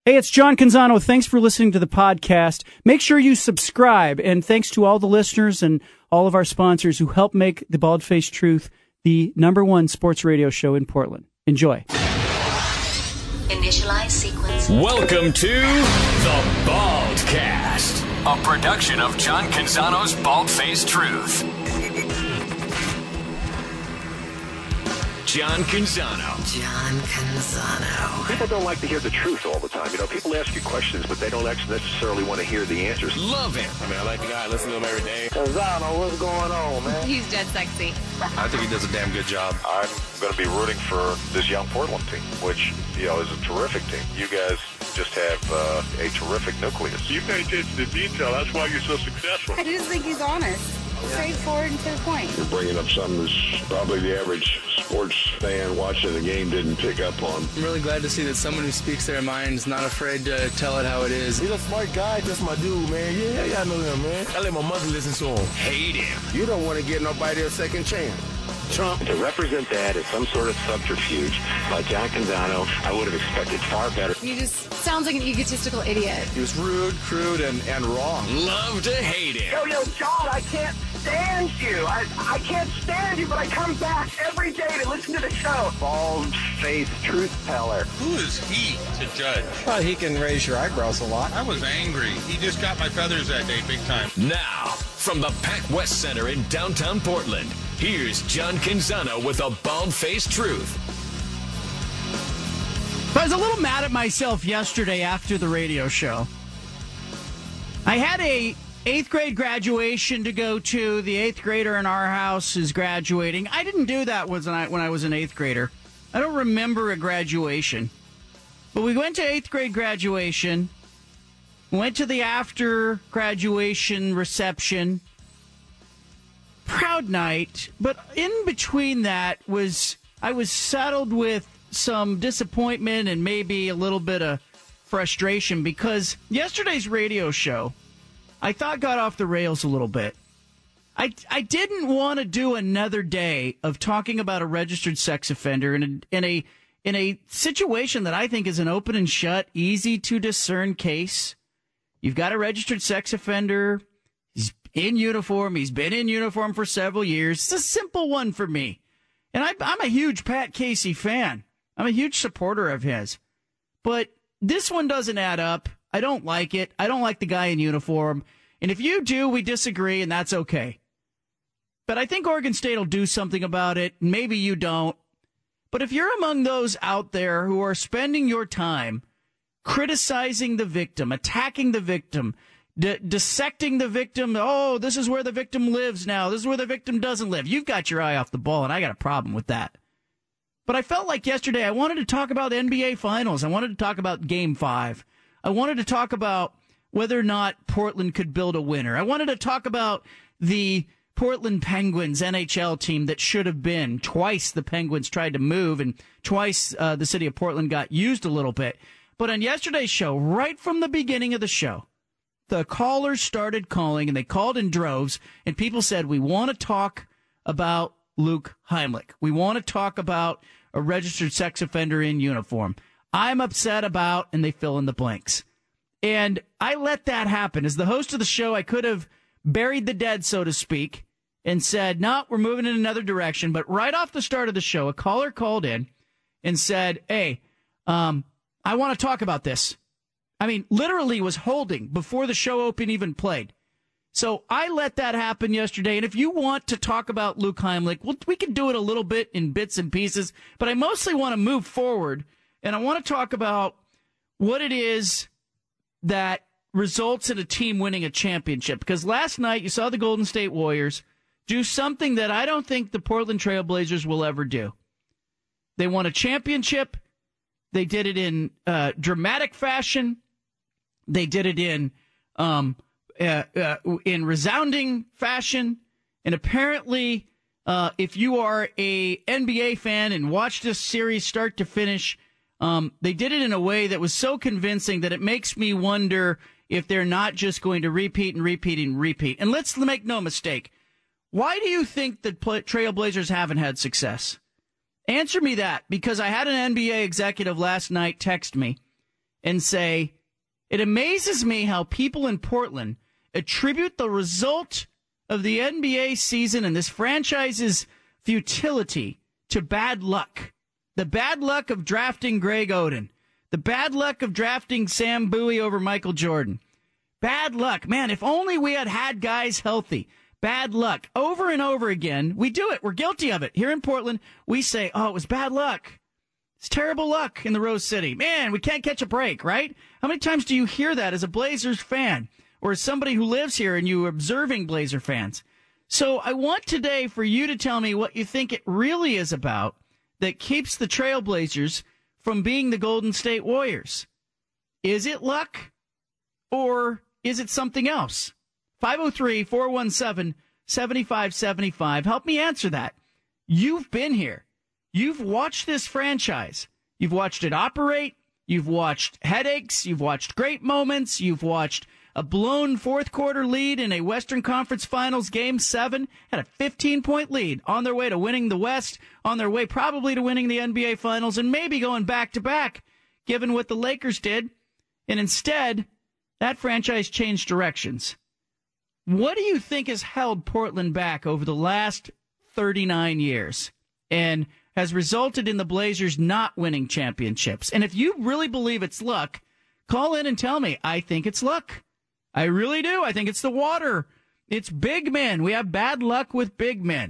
Hey, it's John Canzano. Thanks for listening to the podcast. Make sure you subscribe, and thanks to all the listeners and all of our sponsors who help make the Bald-Faced Truth the #1 sports radio show in Portland. Enjoy. Initialize sequence. Welcome to the Baldcast, a production of John Canzano's Bald-Faced Truth. John Canzano. John Canzano. People don't like to hear the truth all the time. You know, people ask you questions, but they don't necessarily want to hear the answers. Love him. I mean, I like the guy. I listen to him every day. Canzano, what's going on, man? He's dead sexy. I think he does a damn good job. I'm going to be rooting for this young Portland team, which, you know, is a terrific team. You guys just have a terrific nucleus. You pay attention to detail. That's why you're so successful. I just think he's honest. Straightforward and to the point. You're bringing up something that's probably the average sports fan watching the game didn't pick up on. I'm really glad to see that someone who speaks their mind is not afraid to tell it how it is. He's a smart guy. That's my dude, man. Yeah, I know him, man. I let my mother listen to him. Hate him. You don't want to get nobody a second chance. Trump. To represent that as some sort of subterfuge by John Canzano, I would have expected far better. He just sounds like an egotistical idiot. He was rude, crude, and wrong. Love to hate him. Yo, John, I can't stand you. I can't stand you, but I come back every day to listen to the show. Bald-faced truth teller. Who is he to judge? Well, he can raise your eyebrows a lot. I was angry. He just got my feathers that day, big time. Now, from the Pac West Center in downtown Portland, here's John Canzano with a Bald-Faced Truth. I was a little mad at myself yesterday after the radio show. I had a 8th grade graduation to go to. The 8th grader in our house is graduating. I didn't do that when I was an 8th grader. I don't remember a graduation. But we went to 8th grade graduation, went to the after graduation reception. Proud night, but in between that I was saddled with some disappointment and maybe a little bit of frustration because yesterday's radio show I thought got off the rails a little bit. I didn't want to do another day of talking about a registered sex offender in a situation that I think is an open and shut, easy to discern case. You've got a registered sex offender. He's in uniform. He's been in uniform for several years. It's a simple one for me. And I'm a huge Pat Casey fan. I'm a huge supporter of his. But this one doesn't add up. I don't like it. I don't like the guy in uniform. And if you do, we disagree, and that's okay. But I think Oregon State will do something about it. Maybe you don't. But if you're among those out there who are spending your time criticizing the victim, attacking the victim, dissecting the victim. Oh, this is where the victim lives now. This is where the victim doesn't live. You've got your eye off the ball, and I got a problem with that. But I felt like yesterday I wanted to talk about the NBA Finals. I wanted to talk about Game 5. I wanted to talk about whether or not Portland could build a winner. I wanted to talk about the Portland Penguins NHL team that should have been. Twice the Penguins tried to move, and twice the city of Portland got used a little bit. But on yesterday's show, right from the beginning of the show, the callers started calling, and they called in droves, and people said, we want to talk about Luke Heimlich. We want to talk about a registered sex offender in uniform. I'm upset about, and they fill in the blanks. And I let that happen. As the host of the show, I could have buried the dead, so to speak, and said, no, we're moving in another direction. But right off the start of the show, a caller called in and said, hey, I want to talk about this. I mean, literally was holding before the show open even played. So I let that happen yesterday. And if you want to talk about Luke Heimlich, we can do it a little bit in bits and pieces. But I mostly want to move forward. And I want to talk about what it is that results in a team winning a championship. Because last night you saw the Golden State Warriors do something that I don't think the Portland Trail Blazers will ever do. They won a championship. They did it in dramatic fashion. They did it in resounding fashion. And apparently, if you are a NBA fan and watched this series start to finish, they did it in a way that was so convincing that it makes me wonder if they're not just going to repeat and repeat and repeat. And let's make no mistake. Why do you think the Trailblazers haven't had success? Answer me that, because I had an NBA executive last night text me and say, it amazes me how people in Portland attribute the result of the NBA season and this franchise's futility to bad luck. The bad luck of drafting Greg Oden. The bad luck of drafting Sam Bowie over Michael Jordan. Bad luck. Man, if only we had guys healthy. Bad luck. Over and over again. We do it. We're guilty of it. Here in Portland, we say, oh, it was bad luck. It's terrible luck in the Rose City. Man, we can't catch a break, right? How many times do you hear that as a Blazers fan or as somebody who lives here and you're observing Blazer fans? So I want today for you to tell me what you think it really is about that keeps the Trailblazers from being the Golden State Warriors. Is it luck or is it something else? 503-417-7575. Help me answer that. You've been here. You've watched this franchise. You've watched it operate. You've watched headaches. You've watched great moments. You've watched a blown fourth-quarter lead in a Western Conference Finals Game 7. Had a 15-point lead on their way to winning the West, on their way probably to winning the NBA Finals, and maybe going back-to-back, given what the Lakers did. And instead, that franchise changed directions. What do you think has held Portland back over the last 39 years and has resulted in the Blazers not winning championships? And if you really believe it's luck, call in and tell me. I think it's luck. I really do. I think it's the water. It's big men. We have bad luck with big men.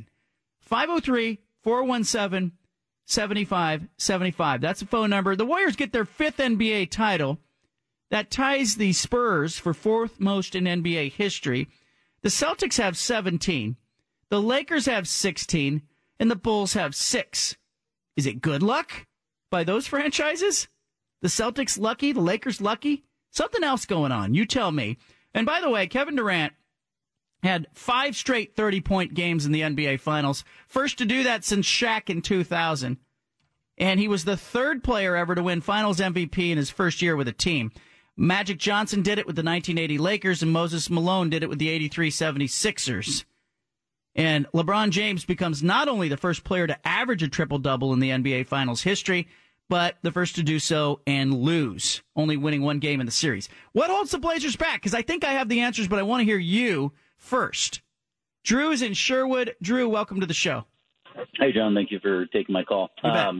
503-417-7575. That's the phone number. The Warriors get their 5th NBA title. That ties the Spurs for 4th most in NBA history. The Celtics have 17. The Lakers have 16. And the Bulls have 6. Is it good luck by those franchises? The Celtics lucky? The Lakers lucky? Something else going on. You tell me. And by the way, Kevin Durant had 5 straight 30-point games in the NBA Finals. First to do that since Shaq in 2000. And he was the 3rd player ever to win Finals MVP in his first year with a team. Magic Johnson did it with the 1980 Lakers, and Moses Malone did it with the 83 76ers. And LeBron James becomes not only the first player to average a triple-double in the NBA Finals history, but the first to do so and lose, only winning 1 game in the series. What holds the Blazers back? Because I think I have the answers, but I want to hear you first. Drew is in Sherwood. Drew, welcome to the show. Hey, John. Thank you for taking my call.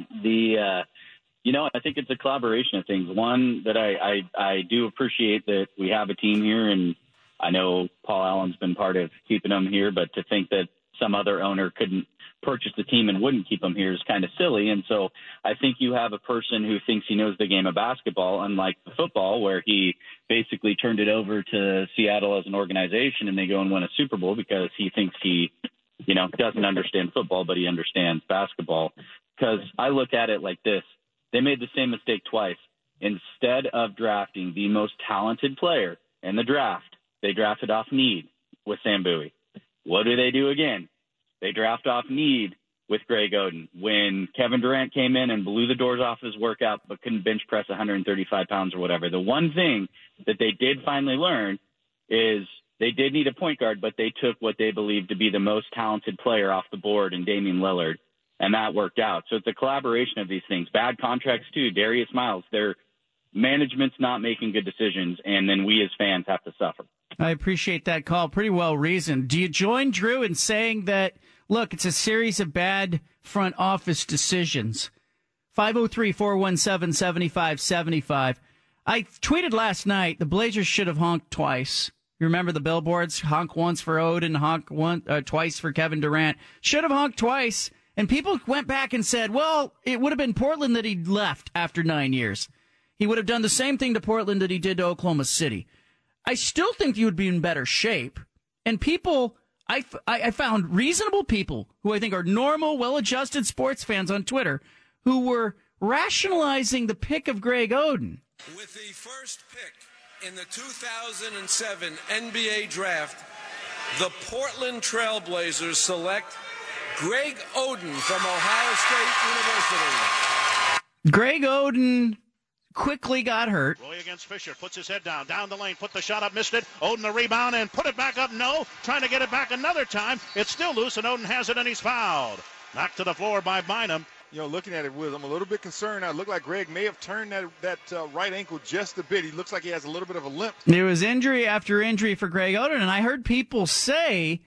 I think it's a collaboration of things. One, that I do appreciate that we have a team here, and I know Paul Allen's been part of keeping them here, but to think that some other owner couldn't purchase the team and wouldn't keep them here is kind of silly. And so I think you have a person who thinks he knows the game of basketball, unlike the football, where he basically turned it over to Seattle as an organization and they go and win a Super Bowl because he thinks he, doesn't understand football, but he understands basketball. Because I look at it like this. They made the same mistake twice. Instead of drafting the most talented player in the draft, they drafted off need with Sam Bowie. What do they do again? They draft off need with Greg Oden. When Kevin Durant came in and blew the doors off his workout but couldn't bench press 135 pounds or whatever, the one thing that they did finally learn is they did need a point guard, but they took what they believed to be the most talented player off the board in Damian Lillard, and that worked out. So it's a collaboration of these things. Bad contracts, too. Darius Miles, their management's not making good decisions, and then we as fans have to suffer. I appreciate that call. Pretty well reasoned. Do you join Drew in saying that, look, it's a series of bad front office decisions? 503-417-7575. I tweeted last night the Blazers should have honked twice. You remember the billboards? Honk once for Oden, honk twice for Kevin Durant. Should have honked twice. And people went back and said, well, it would have been Portland that he left after 9 years. He would have done the same thing to Portland that he did to Oklahoma City. I still think you would be in better shape. And people, I found reasonable people who I think are normal, well-adjusted sports fans on Twitter who were rationalizing the pick of Greg Oden. With the first pick in the 2007 NBA Draft, the Portland Trailblazers select Greg Oden from Ohio State University. Greg Oden quickly got hurt. Roy against Fisher, puts his head down the lane, put the shot up, missed it. Oden the rebound and put it back up. No, trying to get it back another time. It's still loose, and Oden has it, and he's fouled. Knocked to the floor by Bynum. looking at it, Wiz, I'm a little bit concerned. I look like Greg may have turned that right ankle just a bit. He looks like he has a little bit of a limp. There was injury after injury for Greg Oden, and I heard people say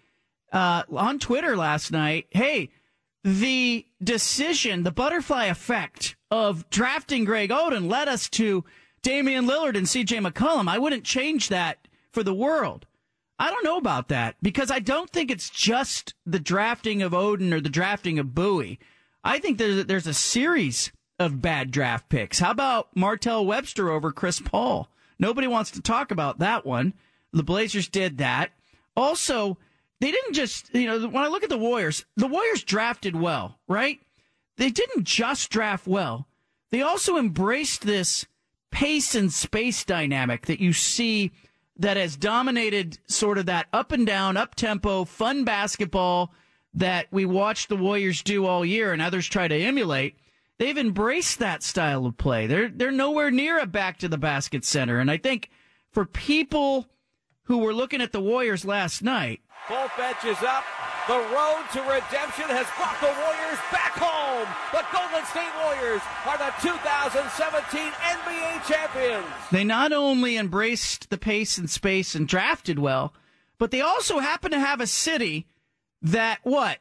on Twitter last night, hey, the decision, the butterfly effect of drafting Greg Oden led us to Damian Lillard and C.J. McCollum. I wouldn't change that for the world. I don't know about that, because I don't think it's just the drafting of Oden or the drafting of Bowie. I think there's a series of bad draft picks. How about Martell Webster over Chris Paul? Nobody wants to talk about that one. The Blazers did that. Also, they didn't just, when I look at the Warriors drafted well, right? They didn't just draft well. They also embraced this pace and space dynamic that you see that has dominated sort of that up and down, up-tempo, fun basketball that we watched the Warriors do all year and others try to emulate. They've embraced that style of play. They're nowhere near a back-to-the-basket center. And I think for people who were looking at the Warriors last night, both benches up. The road to redemption has brought the Warriors back home. The Golden State Warriors are the 2017 NBA champions. They not only embraced the pace and space and drafted well, but they also happen to have a city that,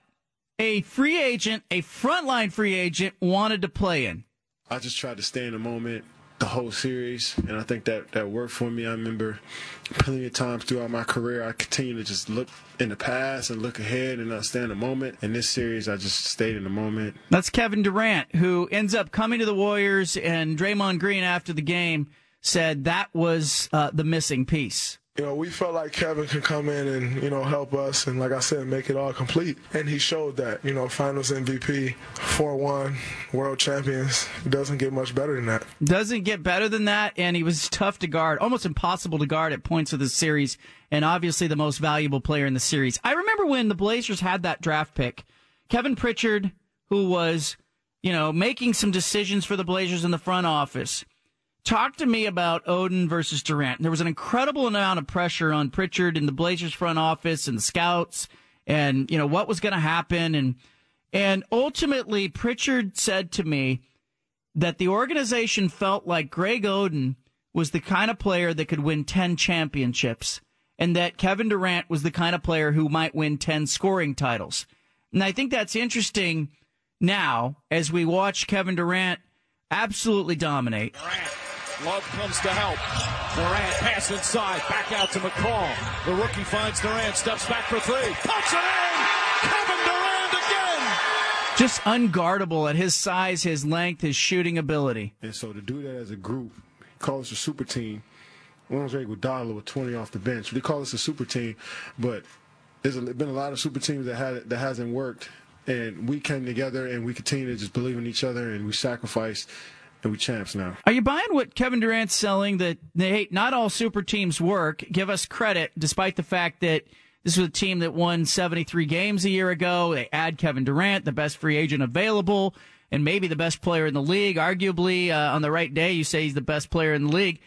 a free agent, a frontline free agent, wanted to play in. I just tried to stay in the moment the whole series, and I think that worked for me. I remember plenty of times throughout my career, I continued to just look in the past and look ahead and not stay in the moment. In this series, I just stayed in the moment. That's Kevin Durant, who ends up coming to the Warriors, and Draymond Green after the game said that was the missing piece. We felt like Kevin can come in and, help us and, like I said, make it all complete. And he showed that, finals MVP, 4-1, world champions. It doesn't get much better than that. Doesn't get better than that, and he was tough to guard, almost impossible to guard at points of the series, and obviously the most valuable player in the series. I remember when the Blazers had that draft pick, Kevin Pritchard, who was, making some decisions for the Blazers in the front office, talk to me about Oden versus Durant. There was an incredible amount of pressure on Pritchard in the Blazers front office and the scouts and, what was going to happen. And ultimately, Pritchard said to me that the organization felt like Greg Oden was the kind of player that could win 10 championships and that Kevin Durant was the kind of player who might win 10 scoring titles. And I think that's interesting now as we watch Kevin Durant absolutely dominate. Love comes to help. Durant pass inside, back out to McCall. The rookie finds Durant, steps back for three. Puts it in! Kevin Durant again! Just unguardable at his size, his length, his shooting ability. And so to do that as a group, call us a super team. Andre Iguodala with 20 off the bench. We call us a super team, but there's been a lot of super teams that hasn't worked. And we came together and we continue to just believe in each other and we sacrificed. And we champs now. Are you buying what Kevin Durant's selling, that, hey, not all super teams work? Give us credit, despite the fact that this was a team that won 73 games a year ago. They add Kevin Durant, the best free agent available, and maybe the best player in the league. Arguably, on the right day, you say he's the best player in the league.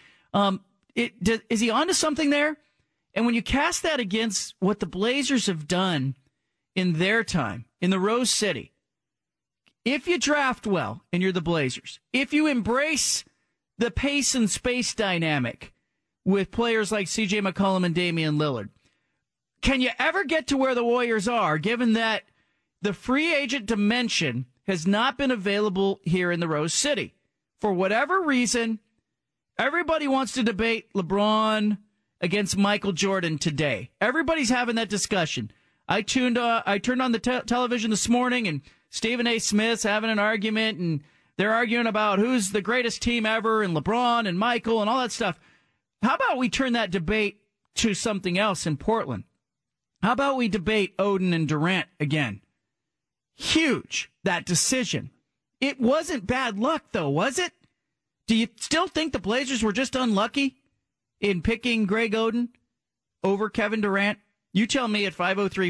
Is he onto something there? And when you cast that against what the Blazers have done in their time, in the Rose City, if you draft well and you're the Blazers, if you embrace the pace and space dynamic with players like C.J. McCollum and Damian Lillard, can you ever get to where the Warriors are, given that the free agent dimension has not been available here in the Rose City? For whatever reason, everybody wants to debate LeBron against Michael Jordan today. Everybody's having that discussion. I turned on the television this morning, and Stephen A. Smith's having an argument, and they're arguing about who's the greatest team ever, and LeBron and Michael and all that stuff. How about we turn that debate to something else in Portland? How about we debate Oden and Durant again? Huge, that decision. It wasn't bad luck, though, was it? Do you still think the Blazers were just unlucky in picking Greg Oden over Kevin Durant? You tell me at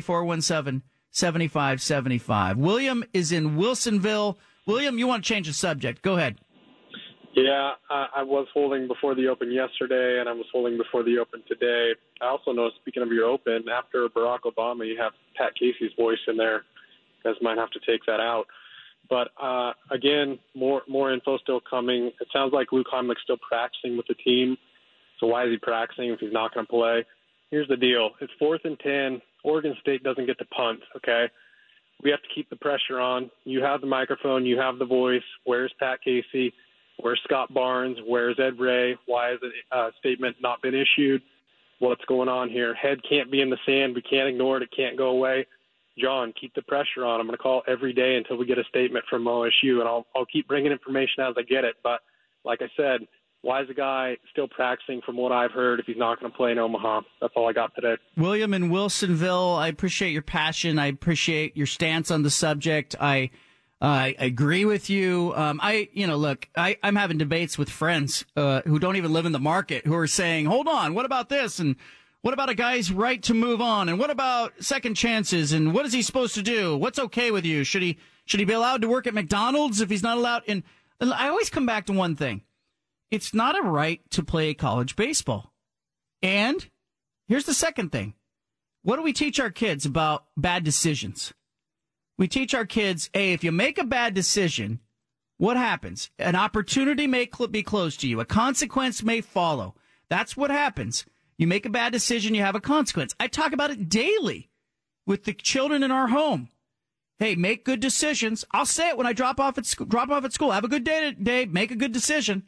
503-417-7575. William is in Wilsonville. William, you want to change the subject. Go ahead. Yeah, I was holding before the Open yesterday, and I was holding before the Open today. I also noticed, speaking of your Open, after Barack Obama, you have Pat Casey's voice in there. You guys might have to take that out. But again, more info still coming. It sounds like Luke Heimlich's still practicing with the team. So why is he practicing if he's not going to play? Here's the deal. It's 4th and 10. Oregon State doesn't get to punt, okay? We have to keep the pressure on. You have the microphone. You have the voice. Where's Pat Casey? Where's Scott Barnes? Where's Ed Ray? Why has a statement not been issued? What's going on here? Head can't be in the sand. We can't ignore it. It can't go away. John, keep the pressure on. I'm going to call every day until we get a statement from OSU, and I'll keep bringing information as I get it. But like I said, why is the guy still practicing from what I've heard if he's not going to play in Omaha? That's all I got today. William in Wilsonville, I appreciate your passion. I appreciate your stance on the subject. I agree with you. I'm having debates with friends who don't even live in the market who are saying, hold on, what about this? And what about a guy's right to move on? And what about second chances? And what is he supposed to do? What's okay with you? Should he be allowed to work at McDonald's if he's not allowed? And I always come back to one thing. It's not a right to play college baseball. And here's the second thing. What do we teach our kids about bad decisions? We teach our kids, hey, if you make a bad decision, what happens? An opportunity may be closed to you. A consequence may follow. That's what happens. You make a bad decision, you have a consequence. I talk about it daily with the children in our home. Hey, make good decisions. I'll say it when I drop off at school. Have a good day today. Make a good decision.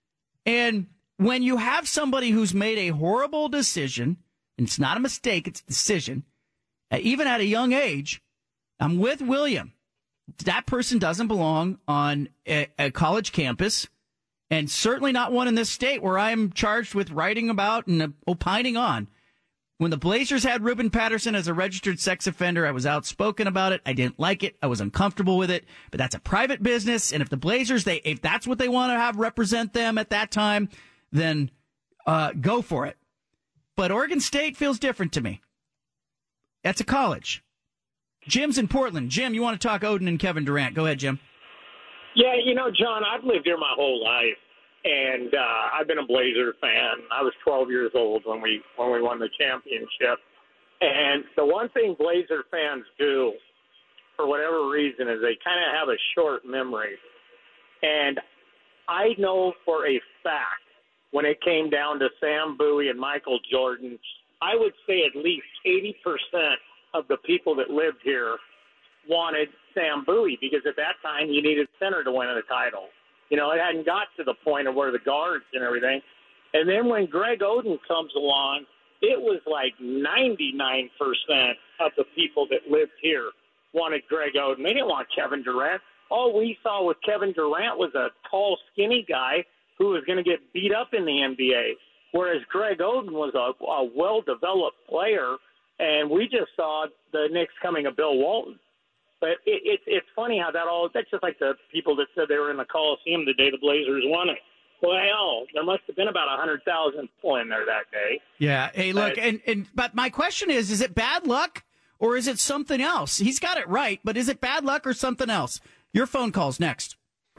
And when you have somebody who's made a horrible decision, and it's not a mistake, it's a decision, even at a young age, I'm with William. That person doesn't belong on a college campus, and certainly not one in this state where I'm charged with writing about and opining on. When the Blazers had Ruben Patterson as a registered sex offender, I was outspoken about it. I didn't like it. I was uncomfortable with it. But that's a private business, and if the Blazers, if that's what they want to have represent them at that time, then go for it. But Oregon State feels different to me. That's a college. Jim's in Portland. Jim, you want to talk Oden and Kevin Durant. Go ahead, Jim. Yeah, John, I've lived here my whole life, and I've been a Blazer fan. I was 12 years old when we won the championship. And the one thing Blazer fans do, for whatever reason, is they kind of have a short memory. And I know for a fact when it came down to Sam Bowie and Michael Jordan, I would say at least 80% of the people that lived here wanted Sam Bowie, because at that time you needed center to win a title. It hadn't got to the point of where the guards and everything. And then when Greg Oden comes along, it was like 99% of the people that lived here wanted Greg Oden. They didn't want Kevin Durant. All we saw with Kevin Durant was a tall, skinny guy who was going to get beat up in the NBA, whereas Greg Oden was a well-developed player, and we just saw the next coming of Bill Walton. But it's funny how that's just like the people that said they were in the Coliseum the day the Blazers won it. Well, hell, there must have been about 100,000 people in there that day. Yeah. Hey, look, but my question is it bad luck or is it something else? He's got it right, but is it bad luck or something else? Your phone call's next.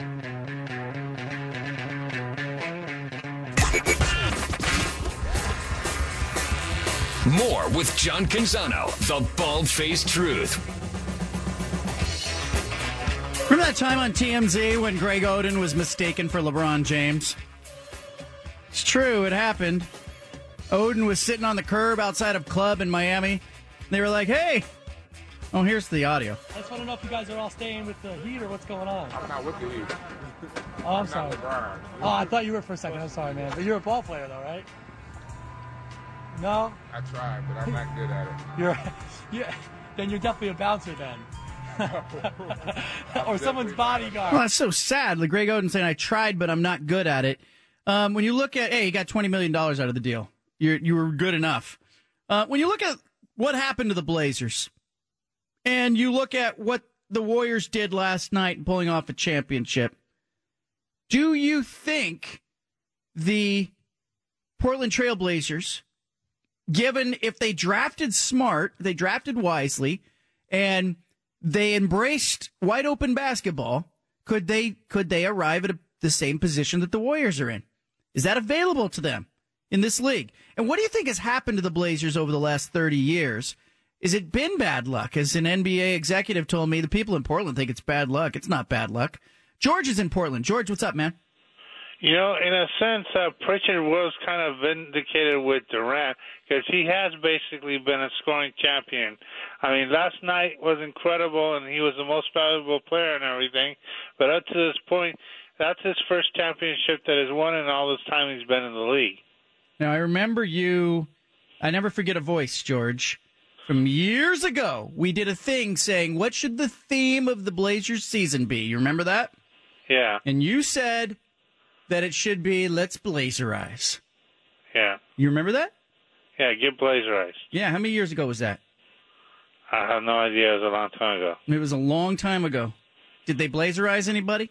More with John Canzano, the bald-faced truth. Remember that time on TMZ when Greg Oden was mistaken for LeBron James? It's true, it happened. Oden was sitting on the curb outside of Club in Miami. They were like, hey. Oh, here's the audio. I just want to know if you guys are all staying with the Heat or what's going on. I'm not with the Heat. Oh, I'm sorry. Oh, I thought you were for a second. I'm sorry, man. But you're a ball player, though, right? No? I tried, but I'm not good at it. Then you're definitely a bouncer then. Or someone's bodyguard. Well, that's so sad. Like Greg Oden saying, I tried, but I'm not good at it. When you look at, hey, you got $20 million out of the deal. You were good enough. When you look at what happened to the Blazers, and you look at what the Warriors did last night pulling off a championship, do you think the Portland Trail Blazers, given if they drafted smart, they drafted wisely, and they embraced wide open basketball, could they arrive at the same position that the Warriors are in? Is that available to them in this league? And what do you think has happened to the Blazers over the last 30 years? Is it been bad luck? As an NBA executive told me, the people in Portland think it's bad luck. It's not bad luck. George is in Portland. George, what's up, man? You know, in a sense, Pritchard was kind of vindicated with Durant because he has basically been a scoring champion. I mean, last night was incredible, and he was the most valuable player and everything. But up to this point, that's his first championship that he's won in all this time he's been in the league. Now, I remember I never forget a voice, George. From years ago, we did a thing saying, what should the theme of the Blazers season be? You remember that? Yeah. And you said that it should be, let's Blazerize. Yeah. You remember that? Yeah, get Blazerized. Yeah, how many years ago was that? I have no idea. It was a long time ago. It was a long time ago. Did they Blazerize anybody?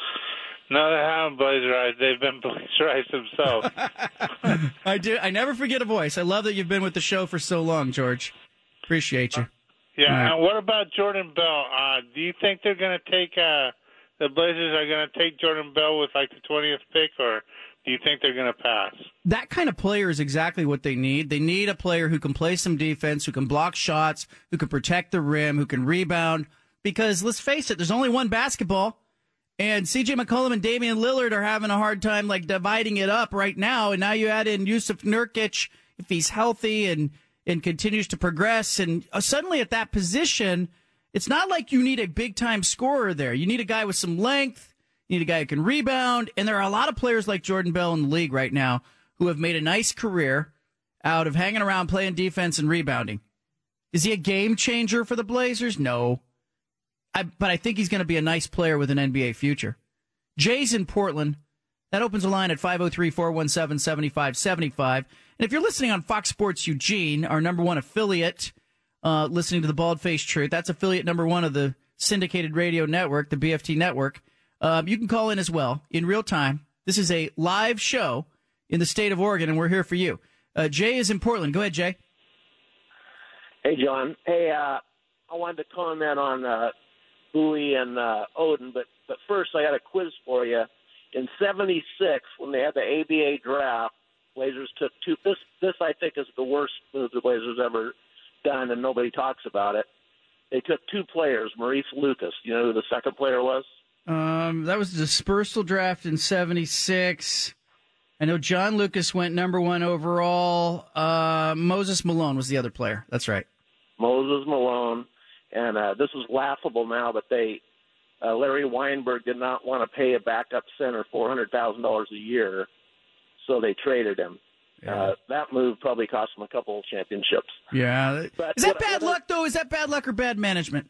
No, they haven't Blazerized. They've been Blazerized themselves. I do. I never forget a voice. I love that you've been with the show for so long, George. Appreciate you. Yeah, right. And what about Jordan Bell? Do you think they're going to take the Blazers are going to take Jordan Bell with like the 20th pick, or do you think they're going to pass? That kind of player is exactly what they need. They need a player who can play some defense, who can block shots, who can protect the rim, who can rebound. Because let's face it, there's only one basketball, and C.J. McCollum and Damian Lillard are having a hard time like dividing it up right now. And now you add in Yusuf Nurkic if he's healthy and continues to progress. And suddenly at that position, it's not like you need a big-time scorer there. You need a guy with some length. You need a guy who can rebound. And there are a lot of players like Jordan Bell in the league right now who have made a nice career out of hanging around playing defense and rebounding. Is he a game changer for the Blazers? No. But I think he's going to be a nice player with an NBA future. Jay's in Portland. That opens a line at 503-417-7575. And if you're listening on Fox Sports Eugene, our number one affiliate, listening to the Bald-Faced Truth, that's affiliate number one of the syndicated radio network, the BFT network, you can call in as well in real time. This is a live show in the state of Oregon, and we're here for you. Jay is in Portland. Go ahead, Jay. Hey, John. Hey, I wanted to comment on Bowie and Oden, but first I got a quiz for you. In '76, when they had the ABA draft, Blazers took two. This I think is the worst move the Blazers ever done, and nobody talks about it. They took two players, Maurice Lucas. You know who the second player was? That was the dispersal draft in '76. I know John Lucas went number one overall. Moses Malone was the other player. That's right. Moses Malone. And this is laughable now, but Larry Weinberg did not want to pay a backup center $400,000 a year, so they traded him. Yeah. That move probably cost them a couple of championships. Yeah. But is that bad luck, though? Is that bad luck or bad management?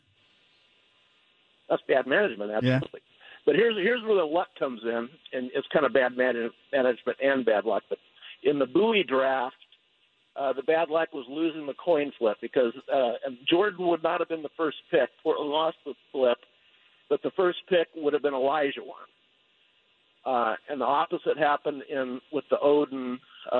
That's bad management, absolutely. Yeah. But here's where the luck comes in, and it's kind of bad management and bad luck. But in the Bowie draft, the bad luck was losing the coin flip because Jordan would not have been the first pick. Portland lost the flip, but the first pick would have been Olajuwon. And the opposite happened with the Oden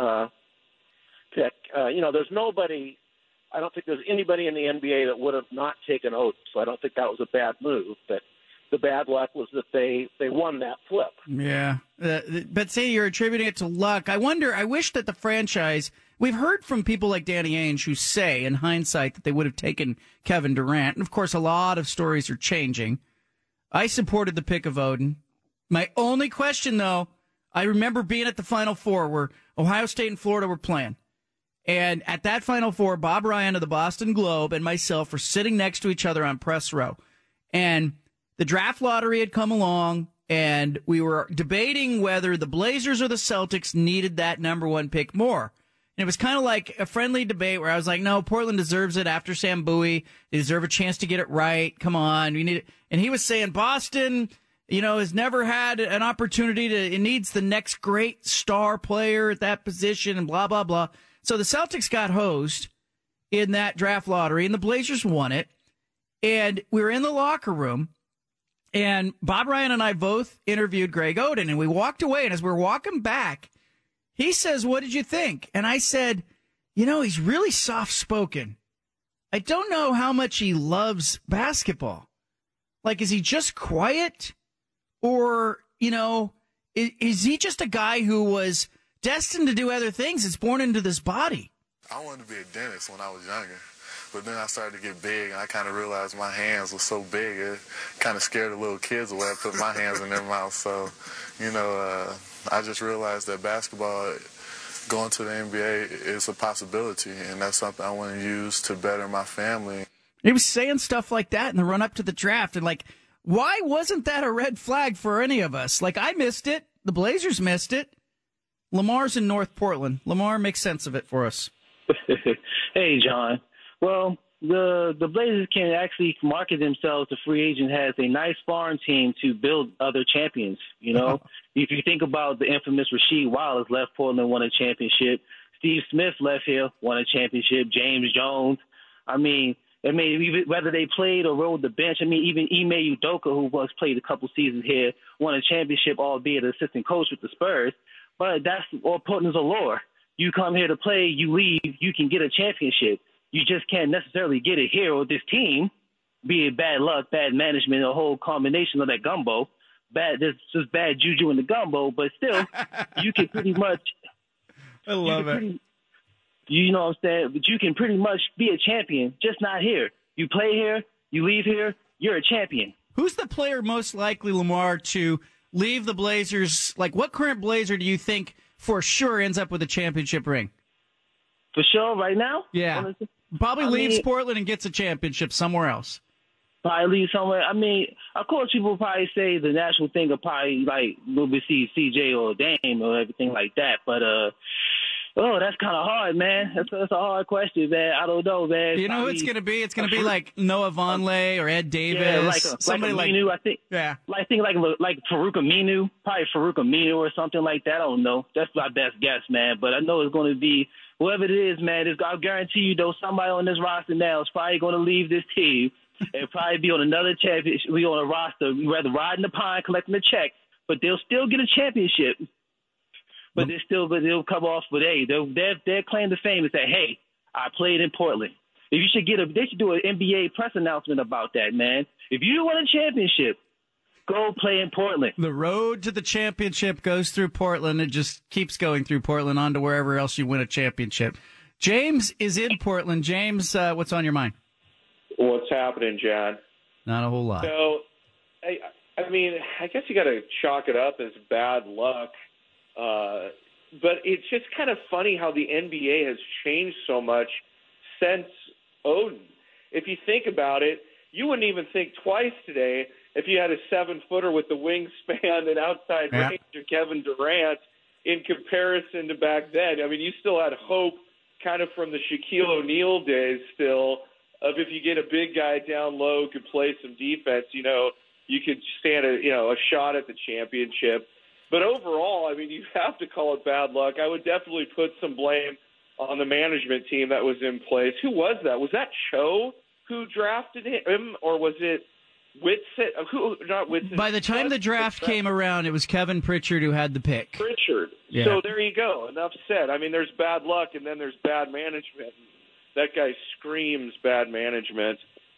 pick. There's nobody. I don't think there's anybody in the NBA that would have not taken Oden. So I don't think that was a bad move. But the bad luck was that they won that flip. Yeah, but say you're attributing it to luck. I wish that the franchise. We've heard from people like Danny Ainge who say, in hindsight, that they would have taken Kevin Durant. And, of course, a lot of stories are changing. I supported the pick of Oden. My only question, though, I remember being at the Final Four where Ohio State and Florida were playing. And at that Final Four, Bob Ryan of the Boston Globe and myself were sitting next to each other on press row. And the draft lottery had come along, and we were debating whether the Blazers or the Celtics needed that number one pick more. And it was kind of like a friendly debate where I was like, no, Portland deserves it after Sam Bowie. They deserve a chance to get it right. Come on. We need it. And he was saying Boston, has never had an opportunity it needs the next great star player at that position and blah, blah, blah. So the Celtics got hosed in that draft lottery and the Blazers won it. And we were in the locker room and Bob Ryan and I both interviewed Greg Oden and we walked away. And as we were walking back, he says, what did you think? And I said, he's really soft-spoken. I don't know how much he loves basketball. Like, is he just quiet? Or, is he just a guy who was destined to do other things? It's born into this body. I wanted to be a dentist when I was younger. But then I started to get big, and I kind of realized my hands were so big, it kind of scared the little kids away. I put my hands in their mouth. So, I just realized that basketball, going to the NBA, is a possibility, and that's something I want to use to better my family. He was saying stuff like that in the run-up to the draft, and why wasn't that a red flag for any of us? I missed it. The Blazers missed it. Lamar's in North Portland. Lamar, make sense of it for us. Hey, John. Well, the Blazers can actually market themselves. The free agent has a nice farm team to build other champions. If you think about the infamous Rasheed Wallace left Portland, won a championship. Steve Smith left here, won a championship. James Jones. Even whether they played or rode the bench. Even Ime Udoka, who was played a couple seasons here, won a championship, albeit an assistant coach with the Spurs. But that's all Portland's allure. You come here to play, you leave, you can get a championship. You just can't necessarily get it here with this team, be it bad luck, bad management, a whole combination of that gumbo. There's just bad juju in the gumbo, but still, you can pretty much. I love it. You know what I'm saying? But you can pretty much be a champion, just not here. You play here, you leave here, you're a champion. Who's the player most likely, Lamar, to leave the Blazers? What current Blazer do you think for sure ends up with a championship ring? For sure, right now? Yeah. Probably leaves Portland and gets a championship somewhere else. Probably leave somewhere. Of course, people will probably say the national thing will probably, we'll see CJ or Dame or everything like that. But, that's kind of hard, man. That's a hard question, man. I don't know, man. You know who it's going to be? It's going to be like Noah Vonleh or Ed Davis. Yeah, somebody like Aminu, I think. Yeah. I think like Farouk Aminu, probably Farouk Aminu or something like that. I don't know. That's my best guess, man. But I know it's going to be whoever it is, man. I'll guarantee you, though, somebody on this roster now is probably going to leave this team and probably be on another championship, be on a roster, rather riding the pine, collecting the check, but they'll still get a championship. But they'll come off with their claim to fame is that, hey, I played in Portland. They should do an NBA press announcement about that, man. If you won a championship, go play in Portland. The road to the championship goes through Portland. It just keeps going through Portland on to wherever else you win a championship. James is in Portland. James, what's on your mind? What's happening, John? Not a whole lot. So, I guess you got to chalk it up as bad luck. But it's just kind of funny how the NBA has changed so much since Oden. If you think about it, you wouldn't even think twice today if you had a 7-footer with the wingspan and outside range of Kevin Durant in comparison to back then. You still had hope kind of from the Shaquille O'Neal days still of if you get a big guy down low, could play some defense, you could stand a shot at the championship. But overall, you have to call it bad luck. I would definitely put some blame on the management team that was in place. Who was that? Was that Cho who drafted him, or was it Whitsitt? Not Whitsitt. By the time the draft came around, it was Kevin Pritchard who had the pick. Pritchard. Yeah. So there you go. Enough said. There's bad luck, and then there's bad management. That guy screams bad management.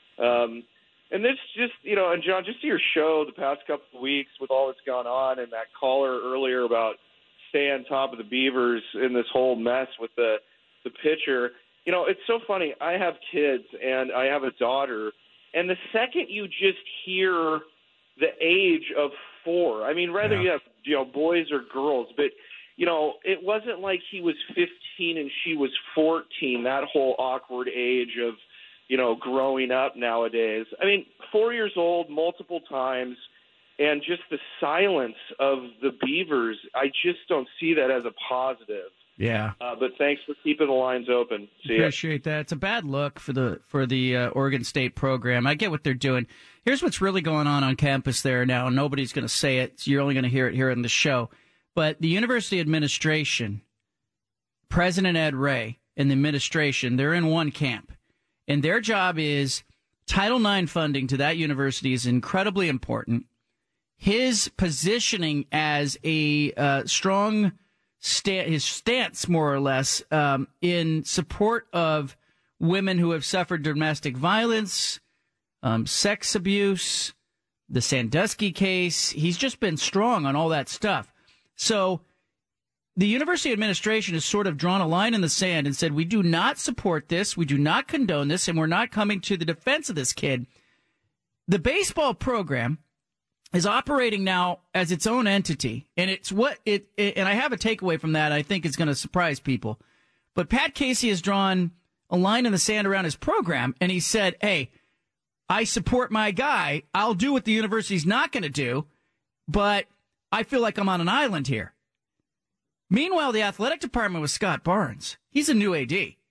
And this just, and John, just to your show the past couple of weeks with all that's gone on, and that caller earlier about stay on top of the Beavers in this whole mess with the pitcher. It's so funny. I have kids, and I have a daughter, and the second you just hear the age of 4, whether you have, boys or girls, but, it wasn't like he was 15 and she was 14, that whole awkward age of, growing up nowadays. 4 years old multiple times, and just the silence of the Beavers, I just don't see that as a positive. Yeah. But thanks for keeping the lines open. See Appreciate that. It's a bad look for the Oregon State program. I get what they're doing. Here's what's really going on campus there now. Nobody's going to say it. So you're only going to hear it here in the show. But the university administration, President Ed Ray and the administration, they're in one camp. And their job is Title IX funding to that university is incredibly important. His positioning as a strong his stance, more or less, in support of women who have suffered domestic violence, sex abuse, the Sandusky case. He's just been strong on all that stuff. So the university administration has sort of drawn a line in the sand and said, we do not support this, we do not condone this, and we're not coming to the defense of this kid. The baseball program is operating now as its own entity, and it's what it and I have a takeaway from that I think is going to surprise people. But Pat Casey has drawn a line in the sand around his program, and he said, hey, I support my guy. I'll do what the university's not going to do, but I feel like I'm on an island here. Meanwhile, the athletic department with Scott Barnes, he's a new AD.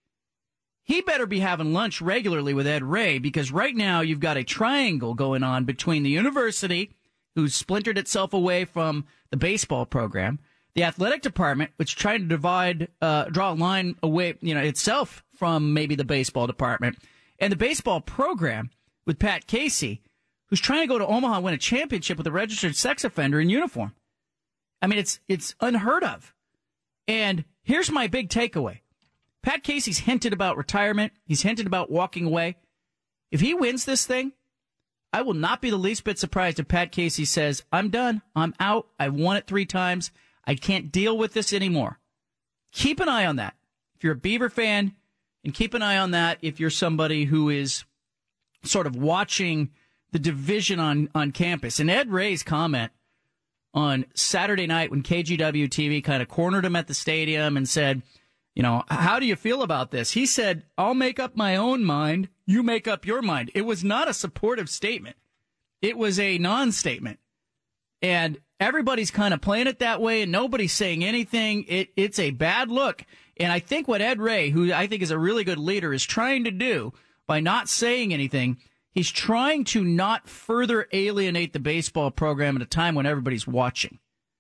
He better be having lunch regularly with Ed Ray, because right now you've got a triangle going on between the university, who's splintered itself away from the baseball program, the athletic department, which is trying to draw a line away, itself from maybe the baseball department, and the baseball program with Pat Casey, who's trying to go to Omaha and win a championship with a registered sex offender in uniform. I mean, it's unheard of. And here's my big takeaway. Pat Casey's hinted about retirement. He's hinted about walking away. If he wins this thing, I will not be the least bit surprised if Pat Casey says, I'm done. I'm out. I've won it 3 times. I can't deal with this anymore. Keep an eye on that. If you're a Beaver fan, and keep an eye on that if you're somebody who is sort of watching the division on campus. And Ed Ray's comment on Saturday night when KGW TV kind of cornered him at the stadium and said, how do you feel about this? He said, I'll make up my own mind. You make up your mind. It was not a supportive statement. It was a non-statement. And everybody's kind of playing it that way, and nobody's saying anything. It's a bad look. And I think what Ed Ray, who I think is a really good leader, is trying to do by not saying anything, he's trying to not further alienate the baseball program at a time when everybody's watching.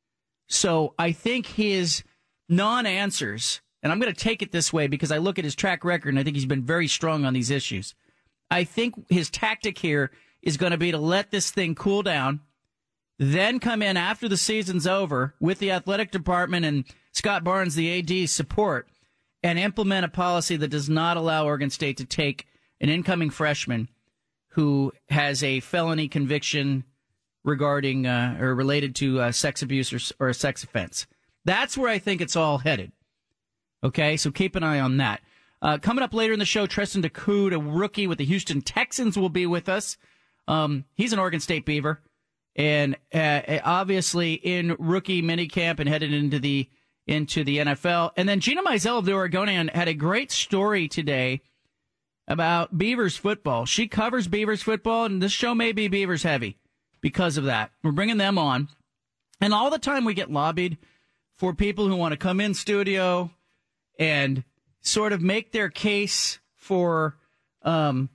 So I think his non-answers, and I'm going to take it this way because I look at his track record and I think he's been very strong on these issues. I think his tactic here is going to be to let this thing cool down, then come in after the season's over with the athletic department and Scott Barnes, the AD's support, and implement a policy that does not allow Oregon State to take an incoming freshman who has a felony conviction regarding or related to sex abuse or a sex offense. That's where I think it's all headed. Okay, so keep an eye on that. Coming up later in the show, Tristan Decoud, a rookie with the Houston Texans, will be with us. He's an Oregon State Beaver, and obviously in rookie minicamp and headed into the NFL. And then Gina Mizell of the Oregonian had a great story today about Beavers football. She covers Beavers football, and this show may be Beavers heavy because of that. We're bringing them on. And all the time we get lobbied for people who want to come in studio and sort of make their case for a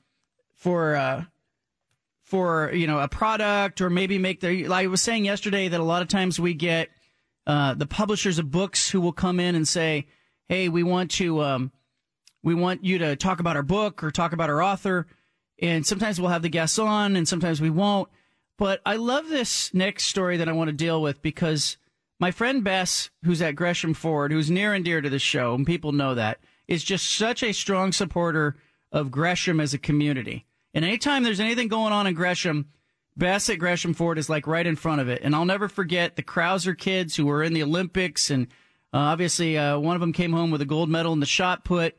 product, or maybe make their, like I was saying yesterday, that a lot of times we get the publishers of books who will come in and say, hey, we want you to talk about our book or talk about our author. And sometimes we'll have the guests on and sometimes we won't. But I love this next story that I want to deal with because my friend Bess, who's at Gresham Ford, who's near and dear to the show, and people know that, is just such a strong supporter of Gresham as a community. And anytime there's anything going on in Gresham, Bess at Gresham Ford is like right in front of it. And I'll never forget the Krauser kids who were in the Olympics. And obviously one of them came home with a gold medal in the shot put.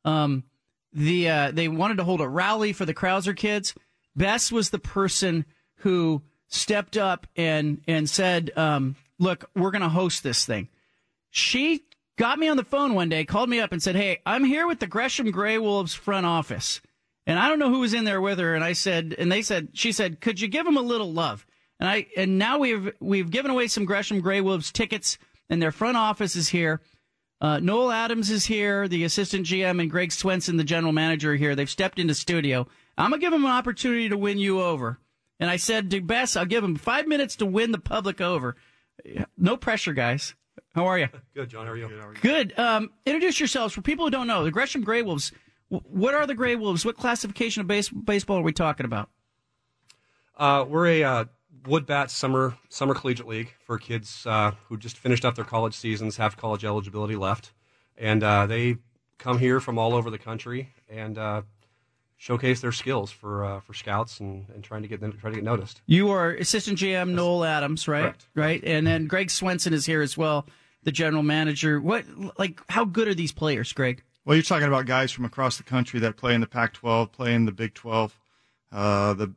They wanted to hold a rally for the Krauser kids. Bess was the person who stepped up and said, look, we're going to host this thing. She got me on the phone one day, called me up and said, hey, I'm here with the Gresham Gray Wolves front office. And I don't know who was in there with her. And she said, could you give them a little love? And now we've given away some Gresham Gray Wolves tickets, and their front office is here. Noel Adams is here, the assistant GM, and Greg Swenson, the general manager, are here. They've stepped into studio. I'm going to give them an opportunity to win you over. And I said to Bess, I'll give them 5 minutes to win the public over. No pressure, guys. How are you? Good, John. How are you? Good. Introduce yourselves for people who don't know. The Gresham Gray Wolves. What are the Gray Wolves? What classification of baseball are we talking about? We're a wood bat summer collegiate league for kids who just finished up their college seasons, have college eligibility left, and they come here from all over the country and showcase their skills for scouts and try to get noticed. You are assistant GM Noel Adams, right? Correct. Right, and then Greg Swenson is here as well, the general manager. How good are these players, Greg? Well, you're talking about guys from across the country that play in the Pac-12, play in the Big 12, the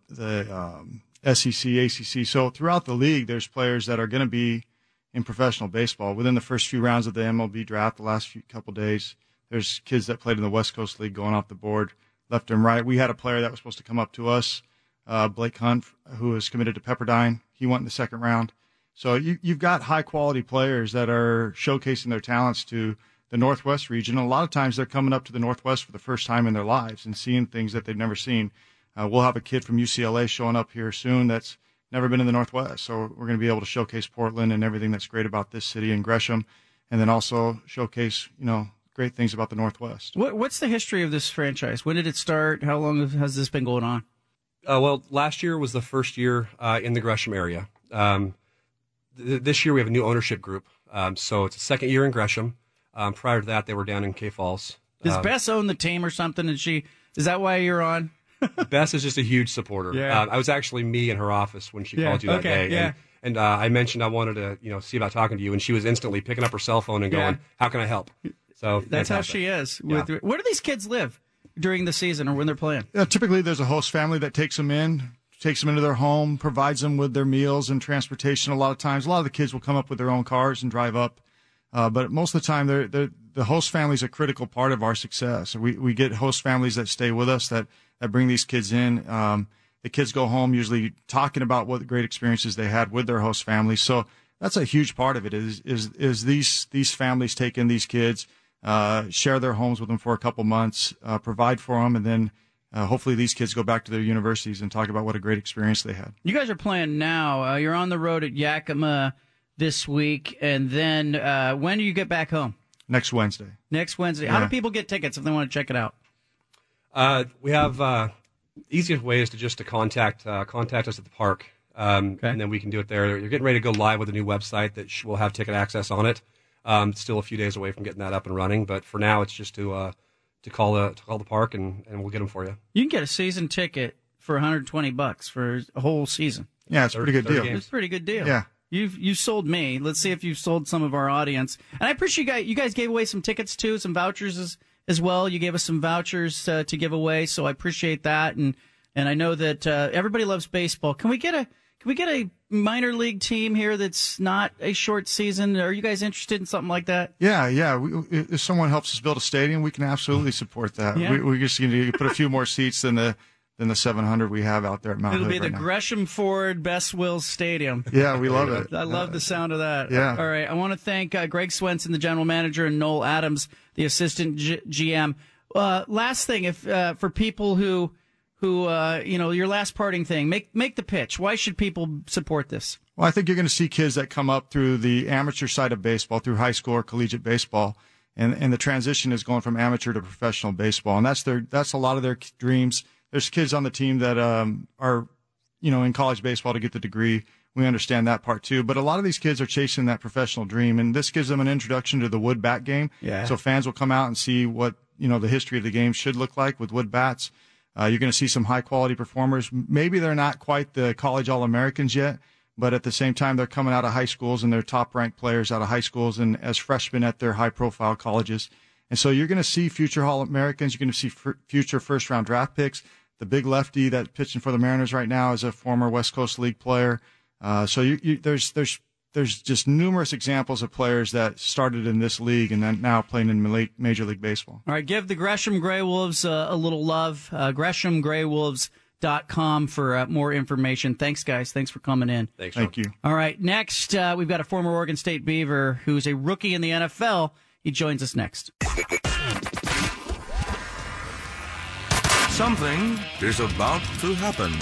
SEC, ACC. So throughout the league, there's players that are going to be in professional baseball. Within the first few rounds of the MLB draft, the last couple days, there's kids that played in the West Coast League going off the board left and right. We had a player that was supposed to come up to us, Blake Hunt, who was committed to Pepperdine. He went in the second round. So you've got high-quality players that are showcasing their talents to the Northwest region. And a lot of times they're coming up to the Northwest for the first time in their lives and seeing things that they've never seen. We'll have a kid from UCLA showing up here soon that's never been in the Northwest. So we're going to be able to showcase Portland and everything that's great about this city and Gresham, and then also showcase, great things about the Northwest. What's the history of this franchise? When did it start? How long has this been going on? Well, last year was the first year in the Gresham area. This year we have a new ownership group. So it's a second year in Gresham. Prior to that, they were down in K Falls. Does Bess own the team or something? Is that why you're on? Bess is just a huge supporter. Yeah. I was actually in her office when she called you that day. Yeah. And I mentioned I wanted to, see about talking to you, and she was instantly picking up her cell phone and going, "How can I help?" So that's how she is. Where do these kids live during the season or when they're playing? Typically, there's a host family that takes them into their home, provides them with their meals and transportation. A lot of the kids will come up with their own cars and drive up. But most of the time, the host family is a critical part of our success. We get host families that stay with us that bring these kids in. The kids go home usually talking about what great experiences they had with their host family. So that's a huge part of it is these families take in these kids, share their homes with them for a couple months, provide for them, and then hopefully these kids go back to their universities and talk about what a great experience they had. You guys are playing now. You're on the road at Yakima this week, and then when do you get back home? Next Wednesday. Yeah. How do people get tickets if they want to check it out? We have easiest way is to contact us at the park, and then we can do it there. You're getting ready to go live with a new website that will have ticket access on it. Still a few days away from getting that up and running, but for now it's just to call the park and we'll get them for you. You can get a season ticket for $120 for a whole season. Yeah, it's a pretty good deal. It's a pretty good deal. Yeah. You sold me. Let's see if you've sold some of our audience. And I appreciate you guys gave away some tickets too, some vouchers as well. You gave us some vouchers to give away, so I appreciate that. And I know that everybody loves baseball. Can we get a minor league team here that's not a short season? Are you guys interested in something like that? Yeah. If someone helps us build a stadium, we can absolutely support that. Yeah. We just need to put a few more seats than the 700 we have out there at Mount Hood. It'll be the right Gresham Ford Bess Wills Stadium. Yeah, we love it. I love the sound of that. Yeah. All right. I want to thank Greg Swenson, the general manager, and Noel Adams, the assistant GM. Last thing, if for people who your last parting thing, make the pitch. Why should people support this? Well, I think you're going to see kids that come up through the amateur side of baseball, through high school or collegiate baseball, and the transition is going from amateur to professional baseball, and that's a lot of their dreams. There's kids on the team that are, in college baseball to get the degree. We understand that part too. But a lot of these kids are chasing that professional dream, and this gives them an introduction to the wood bat game. Yeah. So fans will come out and see what, the history of the game should look like with wood bats. You're going to see some high-quality performers. Maybe they're not quite the college All-Americans yet, but at the same time, they're coming out of high schools, and they're top-ranked players out of high schools and as freshmen at their high-profile colleges. And so you're going to see future All-Americans. You're going to see future first-round draft picks. The big lefty that's pitching for the Mariners right now is a former West Coast League player. So there's just numerous examples of players that started in this league and then now playing in Major League Baseball. All right, give the Gresham Gray Wolves a little love. GreshamGrayWolves.com for more information. Thanks, guys. Thanks for coming in. Thanks. Thank you. All right, next we've got a former Oregon State Beaver who's a rookie in the NFL. He joins us next. Something is about to happen.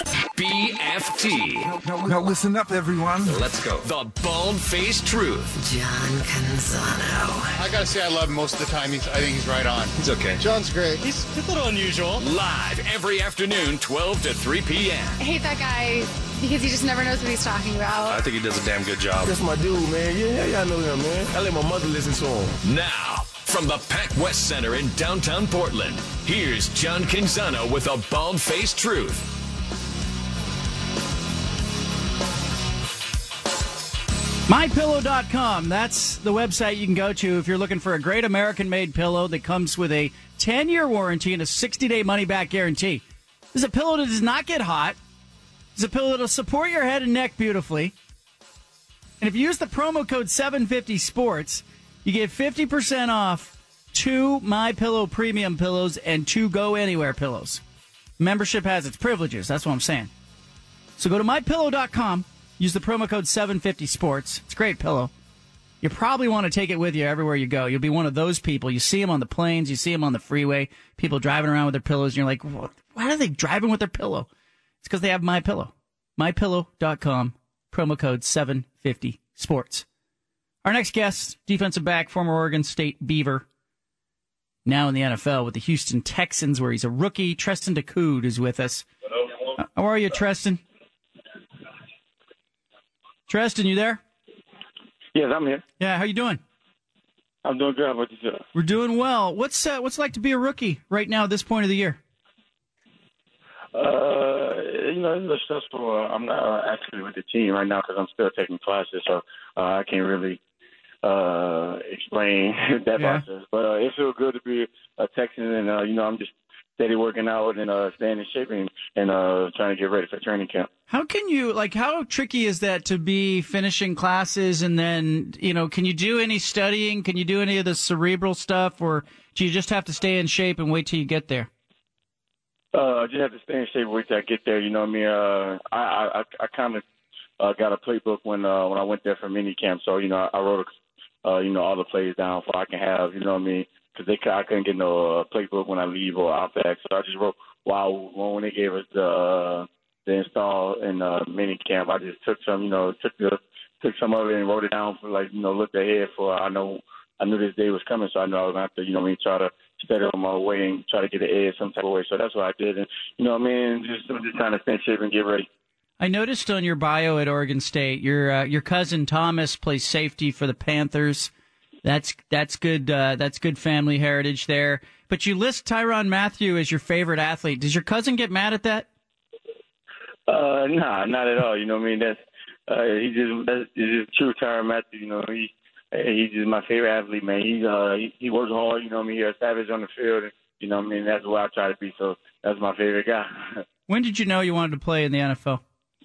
BFT. Now listen up, everyone. Let's go. The Bald-Faced Truth. John Canzano. I gotta say, I love him most of the time. I think he's right on. He's okay. John's great. He's a little unusual. Live every afternoon, 12 to 3 p.m. I hate that guy because he just never knows what he's talking about. I think he does a damn good job. That's my dude, man. Yeah, I know him, man. I let my mother listen to him. Now, from the Pac West Center in downtown Portland, here's John Canzano with a Bald-Faced Truth. MyPillow.com. That's the website you can go to if you're looking for a great American-made pillow that comes with a 10-year warranty and a 60-day money-back guarantee. This is a pillow that does not get hot. It's a pillow that will support your head and neck beautifully. And if you use the promo code 750sports, you get 50% off 2 MyPillow premium pillows and 2 Go Anywhere pillows. Membership has its privileges. That's what I'm saying. So go to MyPillow.com. Use the promo code 750sports. It's a great pillow. You probably want to take it with you everywhere you go. You'll be one of those people. You see them on the planes. You see them on the freeway. People driving around with their pillows. And you're like, why are they driving with their pillow? It's because they have MyPillow. MyPillow.com. Promo code 750sports. Our next guest, defensive back, former Oregon State Beaver. Now in the NFL with the Houston Texans, where he's a rookie. Treston Decoud is with us. How are you, Treston? Treston, you there? Yes, I'm here. Yeah, how you doing? I'm doing good. How about yourself? We're doing well. What's it like to be a rookie right now at this point of the year? It's a little stressful. I'm not actually with the team right now because I'm still taking classes, so I can't really explain that process. But it feels good to be a Texan, and I'm just steady working out and staying in shape and trying to get ready for training camp. How can you, how tricky is that to be finishing classes and then, can you do any studying? Can you do any of the cerebral stuff, or do you just have to stay in shape and wait till you get there? I just have to stay in shape and wait till I get there. You know what I mean? I kind of got a playbook when I went there for mini camp. So, I wrote, all the plays down so I can have, you know what I mean? Because I couldn't get no playbook when I leave or out back. So I just wrote, when they gave us the install in mini camp, I just took some, took some of it and wrote it down for looked ahead for, I knew this day was coming, so I knew I was going to have to, try to study on my way and try to get an edge some type of way. So that's what I did. And, just trying to stay in shape and get ready. I noticed on your bio at Oregon State, your cousin Thomas plays safety for the Panthers. That's good. That's good family heritage there. But you list Tyrann Mathieu as your favorite athlete. Does your cousin get mad at that? Nah, not at all. You know what I mean? That's just true Tyrann Mathieu. He's just my favorite athlete, man. He works hard. You know what I mean? He's a savage on the field. And, you know what I mean? That's what I try to be. So that's my favorite guy. When did you know you wanted to play in the NFL?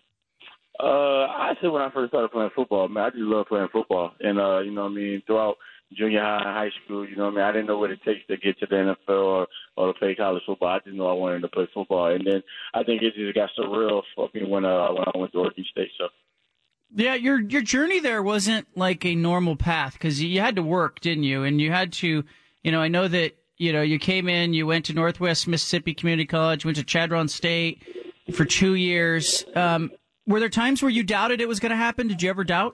I said when I first started playing football, man, I just love playing football. And, you know what I mean, throughout junior high and high school, you know what I mean, I didn't know what it takes to get to the NFL or to play college football. I just knew I wanted to play football. And then I think it just got surreal for me when I went to Oregon State. So. Yeah, your journey there wasn't like a normal path because you had to work, didn't you? And you had to, I know that, you came in, you went to Northwest Mississippi Community College, went to Chadron State for 2 years. Were there times where you doubted it was going to happen? Did you ever doubt?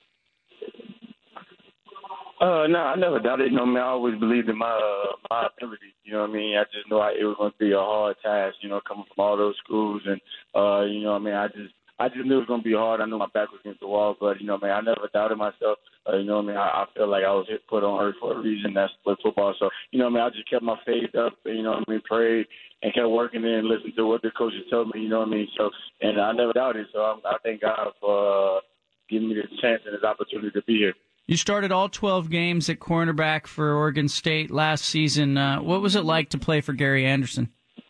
No, I never doubted it. I always believed in my ability. You know what I mean? I just knew it was going to be a hard task, coming from all those schools. And, you know what I mean? I just knew it was going to be hard. I knew my back was against the wall. But, you know what I mean? I never doubted myself. You know what I mean? I feel like I was put on earth for a reason. That's with football. So, you know what I mean? I just kept my faith up, you know what I mean? Prayed and kept working and listening to what the coaches told me, you know what I mean? So, and I never doubted. So I thank God for giving me this chance and this opportunity to be here. You started all 12 games at cornerback for Oregon State last season. What was it like to play for Gary Anderson?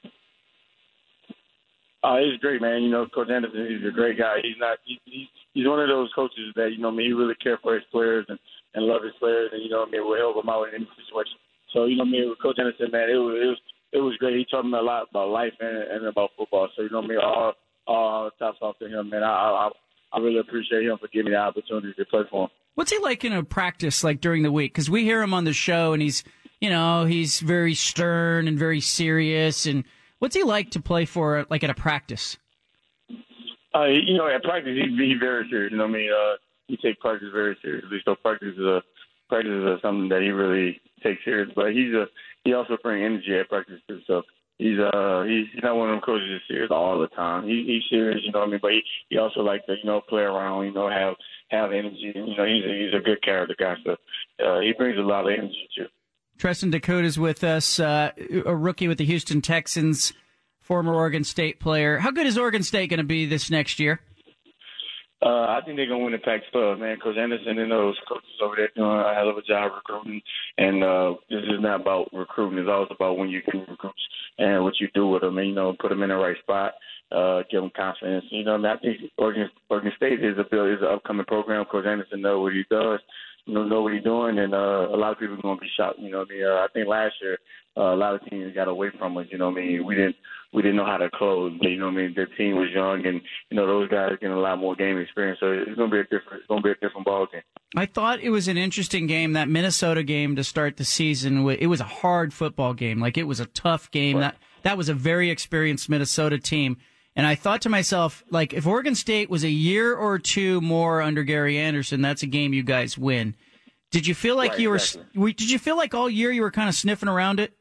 He's great, man. Coach Anderson, he's a great guy. He's one of those coaches that, he really cares for his players and love his players and, will help them out in any situation. So, with Coach Anderson, man, it was great. He taught me a lot about life and about football. So, all tops off to him, man. I really appreciate him for giving me the opportunity to play for him. What's he like in a practice, like during the week? Because we hear him on the show, and he's very stern and very serious. And what's he like to play for, like at a practice? At practice, he's very serious. You know what I mean? He takes practice very seriously. So practice is something that he really takes serious. But he also brings energy at practice too. So he's not one of them coaches that's serious all the time. He's serious, you know what I mean? But he also likes to, play around, have energy. And, he's a good character guy. So he brings a lot of energy too. Treston Decoud is with us, a rookie with the Houston Texans, former Oregon State player. How good is Oregon State going to be this next year? I think they're gonna win the Pac-12, man. Coach Anderson and those coaches over there doing a hell of a job recruiting. And this is not about recruiting; it's also about when you can recruit and what you do with them, and put them in the right spot, give them confidence. I think Oregon State is an upcoming program. Coach Anderson knows what he does, know what he's doing, and a lot of people are gonna be shocked. I think last year a lot of teams got away from us. We didn't know how to close. But, the team was young, and those guys are getting a lot more game experience. So it's gonna be a different ball game. I thought it was an interesting game, that Minnesota game to start the season. It was a hard football game. Like, it was a tough game. Right. That was a very experienced Minnesota team. And I thought to myself, like, if Oregon State was a year or two more under Gary Anderson, that's a game you guys win. Did you feel like Did you feel like all year you were kind of sniffing around it?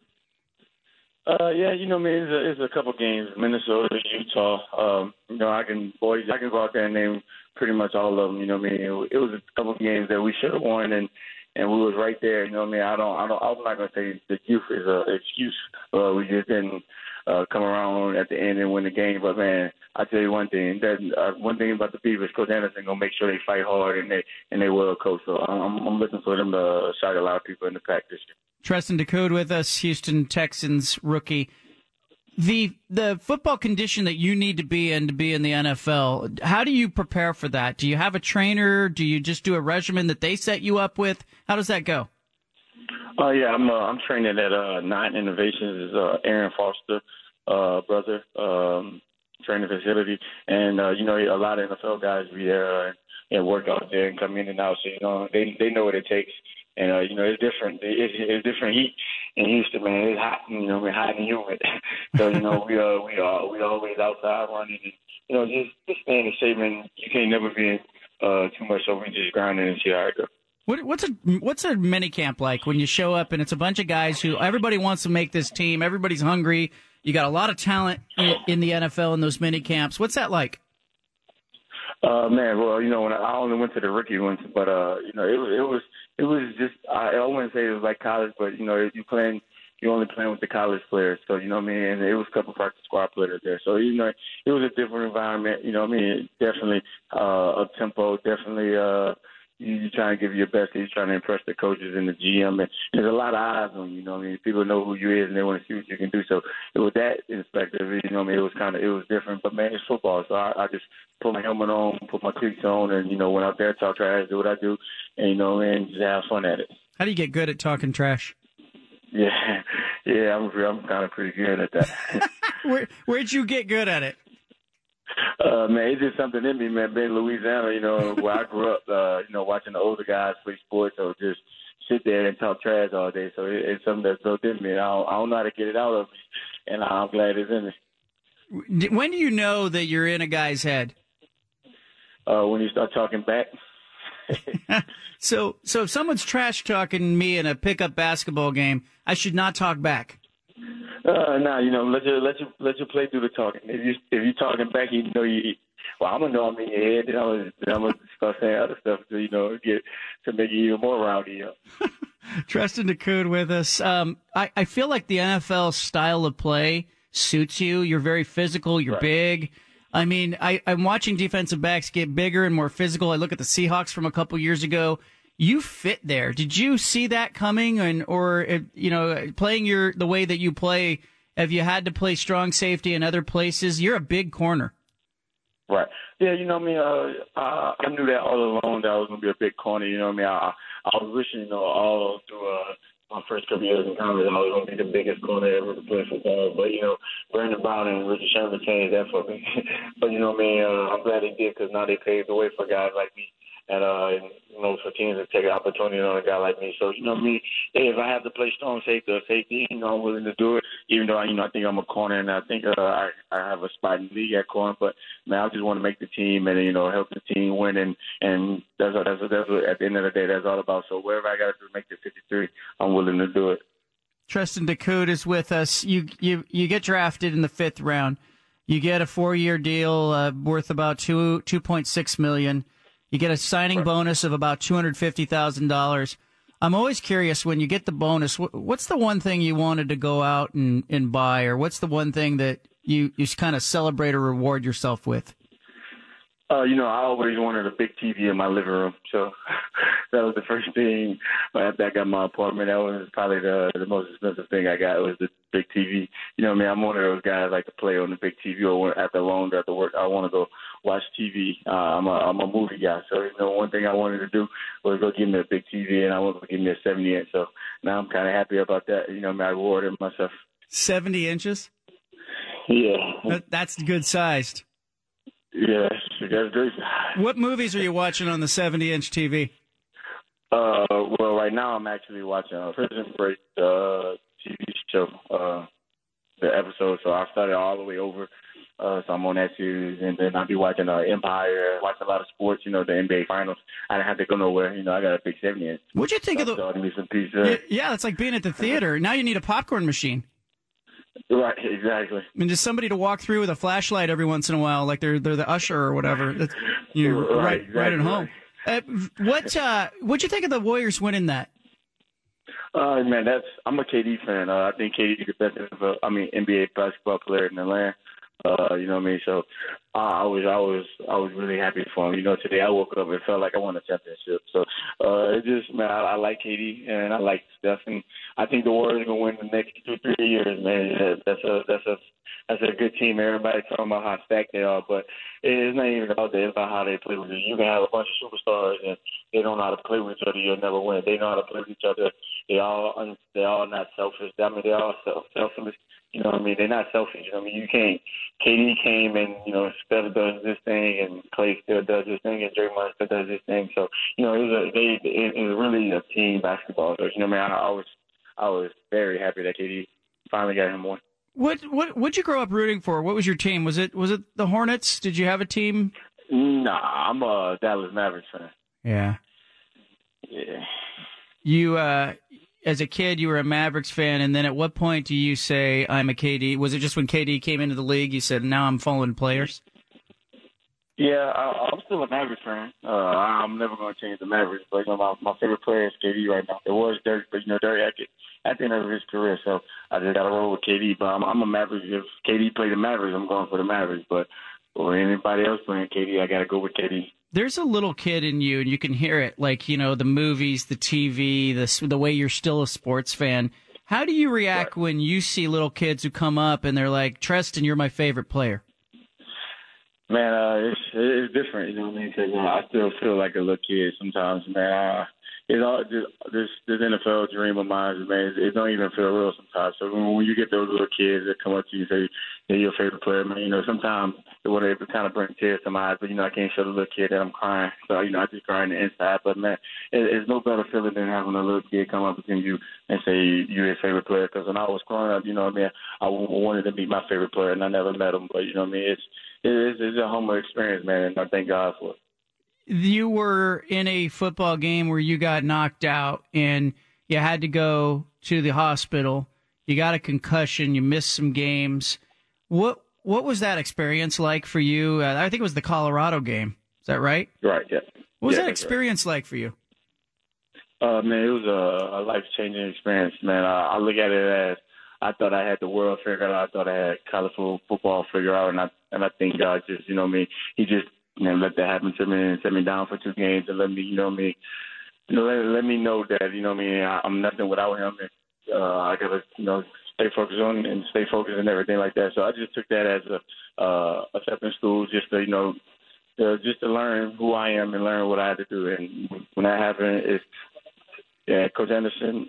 Yeah, it's a couple games, Minnesota, Utah. I can go out there and name pretty much all of them. It was a couple games that we should have won, and we was right there. I'm not gonna say the youth is an excuse. We just didn't come around at the end and win the game. But man, I tell you one thing. One thing about the Beavers, Coach Anderson gonna make sure they fight hard and they will coach. So I'm looking for them to shock a lot of people in the pack this year. Treston DeCude with us, Houston Texans rookie. The football condition that you need to be in the NFL, how do you prepare for that? Do you have a trainer? Do you just do a regimen that they set you up with? How does that go? Yeah, I'm training at Nine Innovations. Is Aaron Foster brother training facility, and a lot of NFL guys be there and work out there and come in and out. So they know what it takes. And, it's different. It's different heat in Houston, man. It's hot, we're hot and humid. So, we always outside running and, just staying in shape, and you can't never be in too much, so we just grinding and see how it goes. What's a mini camp like when you show up and it's a bunch of guys who everybody wants to make this team, everybody's hungry, you got a lot of talent in the NFL in those mini camps. What's that like? Man, well, when I only went to the rookie ones, but it was just I wouldn't say it was like college, but you're only playing with the college players, so and it was a couple practice squad players there, so it was a different environment, definitely up tempo, definitely you trying to give your best, you're trying to impress the coaches and the GM, and there's a lot of eyes on you, people know who you is and they want to see what you can do, so with that perspective, it was different, but man, it's football, so I just put my helmet on, put my cleats on, and went out there, talk trash, do what I do, and just have fun at it. How do you get good at talking trash? Yeah, I'm kind of pretty good at that. Where'd you get good at it? Man, it's just something in me, man. Being in Louisiana, where I grew up, watching the older guys play sports, or just sit there and talk trash all day. So it's something that's built in me. I don't know how to get it out of me, and I'm glad it's in me. When do you know that you're in a guy's head? When you start talking back. So if someone's trash talking me in a pickup basketball game, I should not talk back. Let you play through the talking. If you talking back, I'm gonna know I'm in your head. Then I'm gonna start saying other stuff to get to make you even more rowdy. Treston DeCude with us. I feel like the NFL style of play suits you. You're very physical. You're big. I mean, I'm watching defensive backs get bigger and more physical. I look at the Seahawks from a couple years ago. You fit there. Did you see that coming, or playing the way that you play? Have you had to play strong safety in other places? You're a big corner. Right. Yeah. I knew that all along that I was going to be a big corner. I was wishing, all through my first couple years in college, I was going to be the biggest corner ever to play football. But Brandon Brown and Richard Sherman changed that for me. But I'm glad they did, because now they paved the way for guys like me. And for teams to take an opportunity on a guy like me. So, if I have to play strong safety, I'm willing to do it, even though, I think I'm a corner, and I think I have a spot in the league at corner. But, man, I just want to make the team and, help the team win. And that's what, at the end of the day, that's all about. So, wherever I got to do to make the 53, I'm willing to do it. Treston DeCude is with us. You get drafted in the 5th round. You get a 4-year deal worth about $2.6 million. You get a signing bonus of about $250,000. I'm always curious, when you get the bonus, what's the one thing you wanted to go out and buy, or what's the one thing that you kind of celebrate or reward yourself with? I always wanted a big TV in my living room, so that was the first thing. After I got my apartment, that was probably the most expensive thing I got was the big TV. You know what I mean? I'm one of those guys like to play on the big TV, or after work, I want to go watch TV. I'm a movie guy, so one thing I wanted to do was go get me a big TV, and I wanted to get me a 70-inch. So now I'm kind of happy about that. I rewarded myself. 70 inches? Yeah. That's good sized. Yeah, that's great. What movies are you watching on the 70-inch TV? Well, right now I'm actually watching Prison Break TV show, the episode. So I started all the way over. So I'm on that series, and then I'll be watching Empire, watching a lot of sports. The NBA Finals. I didn't have to go nowhere. I got a big 70-inch. What'd you think of the? Starting me some pizza. Yeah, it's like being at the theater. Now you need a popcorn machine. Right, exactly. I mean, just somebody to walk through with a flashlight every once in a while, like they're the usher or whatever. That's, right at home. What'd you think of the Warriors winning that? Man, I'm a KD fan. I think KD is the best NBA basketball player in the land. You know what I mean? So I was really happy for him. Today I woke up and felt like I won a championship. So it just, man, I like KD and I like Steph, and I think the Warriors are gonna win the next 2-3 years, man. That's a good team. Everybody talking about how stacked they are, but it's not even about that. It's about how they play with you. You can have a bunch of superstars and they don't know how to play with each other. You'll never win. They know how to play with each other. They all not selfish. They're all selfless. You know what I mean? They're not selfish. You can't. KD came and, Steph does this thing and Clay still does this thing and Draymond still does this thing. So, it was really a team basketball. So, I was very happy that KD finally got him one. What'd you grow up rooting for? What was your team? Was it the Hornets? Did you have a team? Nah, I'm a Dallas Mavericks fan. Yeah. Yeah. You, as a kid, you were a Mavericks fan, and then at what point do you say, I'm a KD? Was it just when KD came into the league, you said, now I'm following players? Yeah, I'm still a Mavericks fan. I'm never going to change the Mavericks, but my favorite player is KD right now. It was Dirk, but Dirk at the end of his career, so I just got to roll with KD. But I'm a Mavericks. If KD played the Mavericks, I'm going for the Mavericks. But for anybody else playing KD, I got to go with KD. There's a little kid in you, and you can hear it, like, the movies, the TV, the way you're still a sports fan. How do you react when you see little kids who come up and they're like, Treston, you're my favorite player? Man, it's different, you know what I mean? 'Cause, I still feel like a little kid sometimes, man. It's all this NFL dream of mine, man. It don't even feel real sometimes. So when you get those little kids that come up to you and say they're your favorite player, man, sometimes it kind of brings tears to my eyes. But I can't show the little kid that I'm crying. So I just cry on the inside. But man, it's no better feeling than having a little kid come up to you and say you're his favorite player. Because when I was growing up, I wanted to meet my favorite player, and I never met him. But it's a humble experience, man, and I thank God for it. You were in a football game where you got knocked out and you had to go to the hospital. You got a concussion. You missed some games. What was that experience like for you? I think it was the Colorado game. Is that right? Right, yeah. What was that experience like for you? Man, it was a life-changing experience, man. I look at it as I thought I had the world figured out. I thought I had college football figured out, and I think God just, He just let that happen to me and set me down for 2 games and let me, let me know that, I'm nothing without him. And, I gotta, stay focused and everything like that. So I just took that as a stepping stool, just to, just to learn who I am and learn what I had to do. And when that happened, Coach Anderson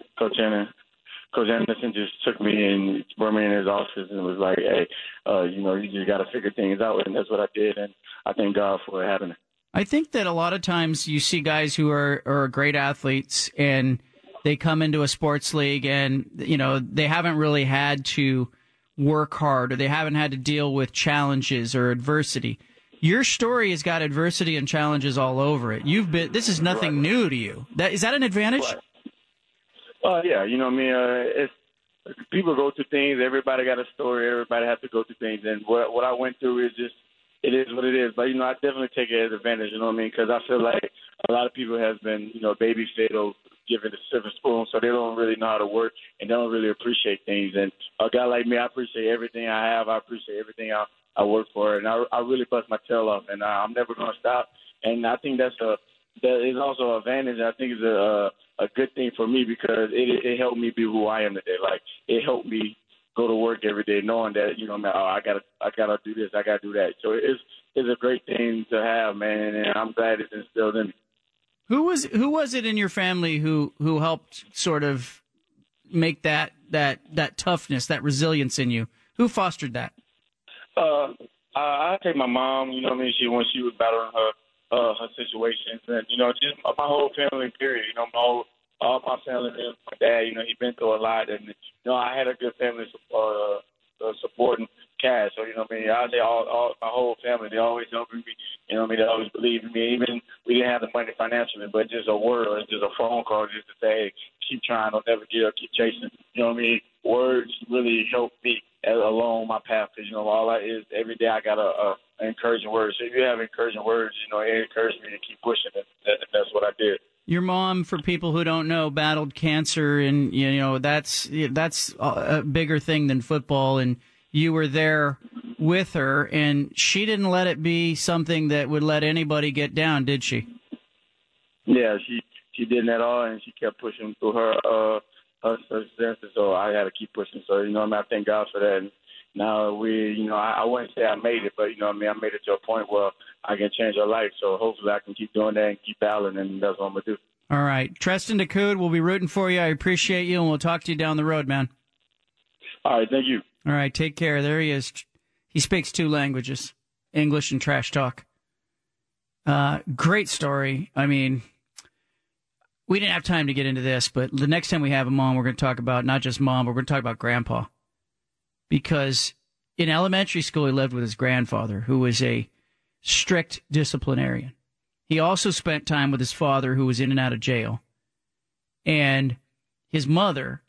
just took me and brought me in his office and was like, hey, you just got to figure things out. And that's what I did. And I thank God for it happening. I think that a lot of times you see guys who are great athletes and they come into a sports league and, they haven't really had to work hard or they haven't had to deal with challenges or adversity. Your story has got adversity and challenges all over it. This is nothing new to you. Is that an advantage? Right. Yeah, it's people go through things. Everybody got a story. Everybody has to go through things. And what I went through is just, it is what it is. But, I definitely take it as advantage, you know what I mean? Because I feel like a lot of people has been, baby-fed given the silver spoon, so they don't really know how to work and they don't really appreciate things. And a guy like me, I appreciate everything I have. I appreciate everything I work for, and I really bust my tail off, and I'm never going to stop. And I think that is also an advantage. I think it's a good thing for me because it helped me be who I am today. Like, it helped me go to work every day knowing that, I gotta do this, I gotta do that. So it's a great thing to have, man, and I'm glad it's instilled in me. Who was it in your family who helped sort of make that toughness, that resilience in you? Who fostered that? I take my mom. When she was battling her situations, and just my whole family. Period. All my family, my dad. He been through a lot, and I had a good family supporting Cash. So I say all my whole family. They always helping me. They always believe in me. Even we didn't have the money financially, but just a word or just a phone call, just to say, hey, keep trying, don't never give up, keep chasing. Words really help me along my path, because all I is every day I got a encouraging word. So if you have encouraging words, it encouraged me to keep pushing, and that's what I did. Your mom, for people who don't know, battled cancer, and that's a bigger thing than football. And you were there with her, and she didn't let it be something that would let anybody get down, did she? Yeah, she didn't at all, and she kept pushing through her circumstances. So I had to keep pushing. So I thank God for that. And now I wouldn't say I made it, but I made it to a point where I can change her life. So hopefully I can keep doing that and keep battling, and that's what I'm gonna do. All right, Treston Decoud, we'll be rooting for you. I appreciate you, and we'll talk to you down the road, man. All right, thank you. All right, take care. There he is. He speaks 2 languages, English and trash talk. Great story. I mean, we didn't have time to get into this, but the next time we have him on, we're going to talk about not just mom, but we're going to talk about grandpa. Because in elementary school, he lived with his grandfather, who was a strict disciplinarian. He also spent time with his father, who was in and out of jail. And his mother,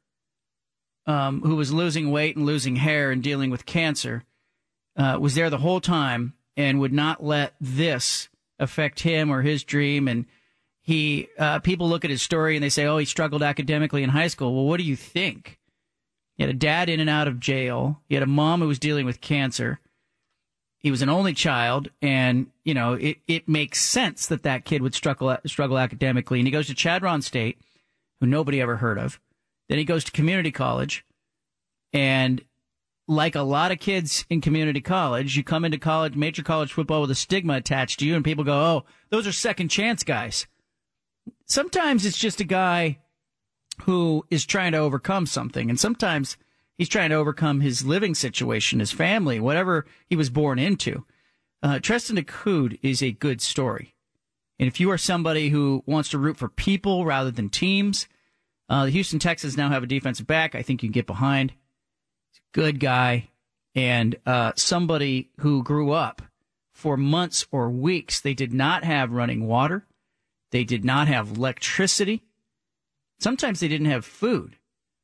who was losing weight and losing hair and dealing with cancer, was there the whole time and would not let this affect him or his dream. And people look at his story and they say, oh, he struggled academically in high school. Well, what do you think? He had a dad in and out of jail. He had a mom who was dealing with cancer. He was an only child, and, it makes sense that kid would struggle academically. And he goes to Chadron State, who nobody ever heard of. Then he goes to community college, and like a lot of kids in community college, you come into college, major college football with a stigma attached to you, and people go, oh, those are second chance guys. Sometimes it's just a guy who is trying to overcome something, and sometimes he's trying to overcome his living situation, his family, whatever he was born into. Treston Decoud is a good story. And if you are somebody who wants to root for people rather than teams, the Houston Texans now have a defensive back I think you can get behind. He's a good guy, and somebody who grew up for months or weeks. They did not have running water. They did not have electricity. Sometimes they didn't have food.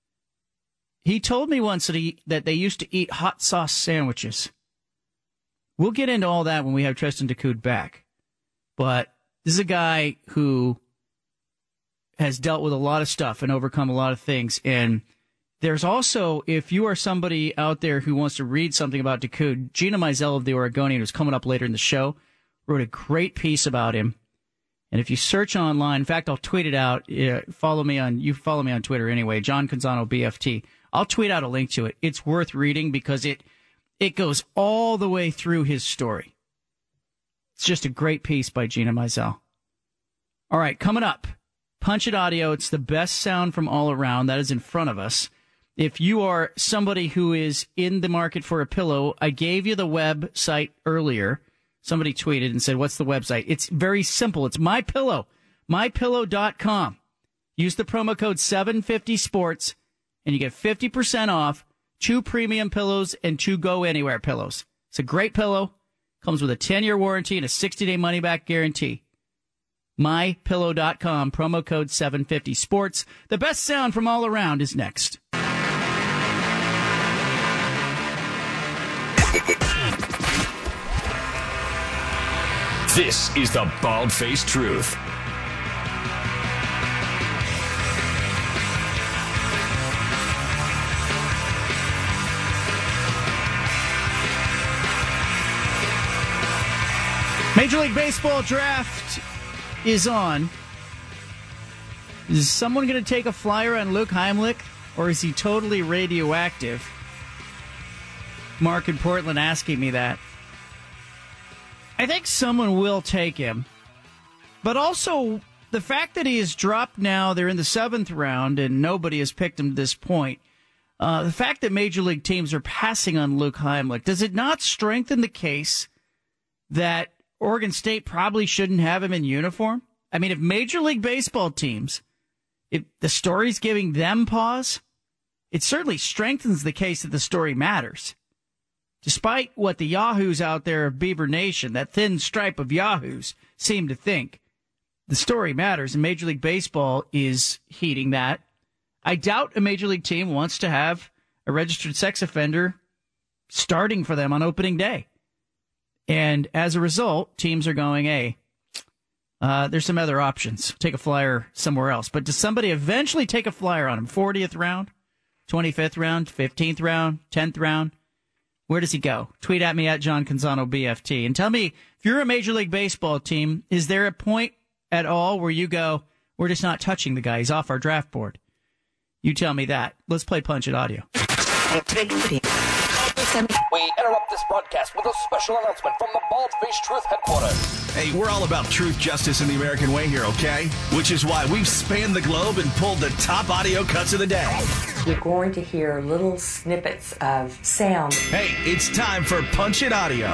He told me once that they used to eat hot sauce sandwiches. We'll get into all that when we have Treston Decoud back. But this is a guy who has dealt with a lot of stuff and overcome a lot of things. And there's also, if you are somebody out there who wants to read something about Decoud, Gina Mizell of The Oregonian, who's coming up later in the show, wrote a great piece about him. And if you search online, in fact, I'll tweet it out. You follow me on Twitter anyway, John Canzano BFT. I'll tweet out a link to it. It's worth reading because it goes all the way through his story. It's just a great piece by Gina Mizell. All right, coming up, Punch It Audio. It's the best sound from all around. That is in front of us. If you are somebody who is in the market for a pillow, I gave you the website earlier. Somebody tweeted and said, what's the website? It's very simple. It's MyPillow, mypillow.com. Use the promo code 750sports, and you get 50% off 2 premium pillows and 2 Go Anywhere pillows. It's a great pillow. Comes with a 10-year warranty and a 60-day money-back guarantee. MyPillow.com, promo code 750sports. The best sound from all around is next. This is the Bald-Faced Truth. Major League Baseball draft is on. Is someone going to take a flyer on Luke Heimlich, or is he totally radioactive? Mark in Portland asking me that. I think someone will take him. But also, the fact that he has dropped now, they're in the 7th round, and nobody has picked him to this point. The fact that Major League teams are passing on Luke Heimlich, does it not strengthen the case that Oregon State probably shouldn't have him in uniform? I mean, if Major League Baseball teams, if the story's giving them pause, it certainly strengthens the case that the story matters. Despite what the yahoos out there of Beaver Nation, that thin stripe of yahoos, seem to think, the story matters, and Major League Baseball is heeding that. I doubt a Major League team wants to have a registered sex offender starting for them on opening day. And as a result, teams are going, hey, there's some other options. Take a flyer somewhere else. But does somebody eventually take a flyer on him? 40th round, 25th round, 15th round, 10th round? Where does he go? Tweet at me at John Canzano BFT. And tell me, if you're a Major League Baseball team, is there a point at all where you go, we're just not touching the guy, he's off our draft board? You tell me that. Let's play Punch It audio. We interrupt this broadcast with a special announcement from the Bald Face Truth headquarters. Hey, we're all about truth, justice, and the American way here, okay? Which is why we've spanned the globe and pulled the top audio cuts of the day. You're going to hear little snippets of sound. Hey, it's time for Punch It audio.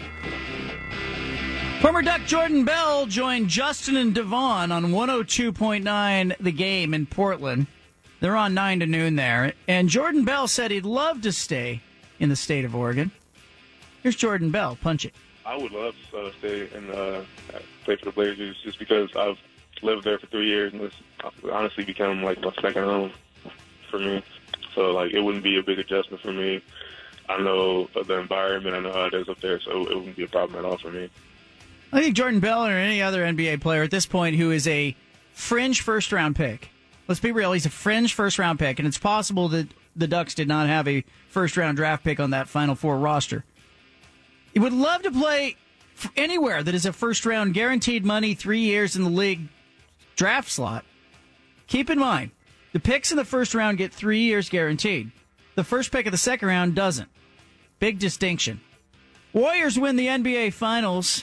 Former Duck Jordan Bell joined Justin and Devon on 102.9 The Game in Portland. They're on 9 to noon there. And Jordan Bell said he'd love to stay in the state of Oregon. Here's Jordan Bell. Punch it. I would love to stay and play for the Blazers just because I've lived there for 3 years, and it's honestly become like my second home for me. So, like, it wouldn't be a big adjustment for me. I know the environment. I know how it is up there, so it wouldn't be a problem at all for me. I think Jordan Bell or any other NBA player at this point who is a fringe first-round pick. Let's be real, he's a fringe first-round pick, and it's possible that the Ducks did not have a first-round draft pick on that Final Four roster. He would love to play anywhere that is a first-round guaranteed money, 3 years in the league draft slot. Keep in mind, the picks in the first round get 3 years guaranteed. The first pick of the second round doesn't. Big distinction. Warriors win the NBA Finals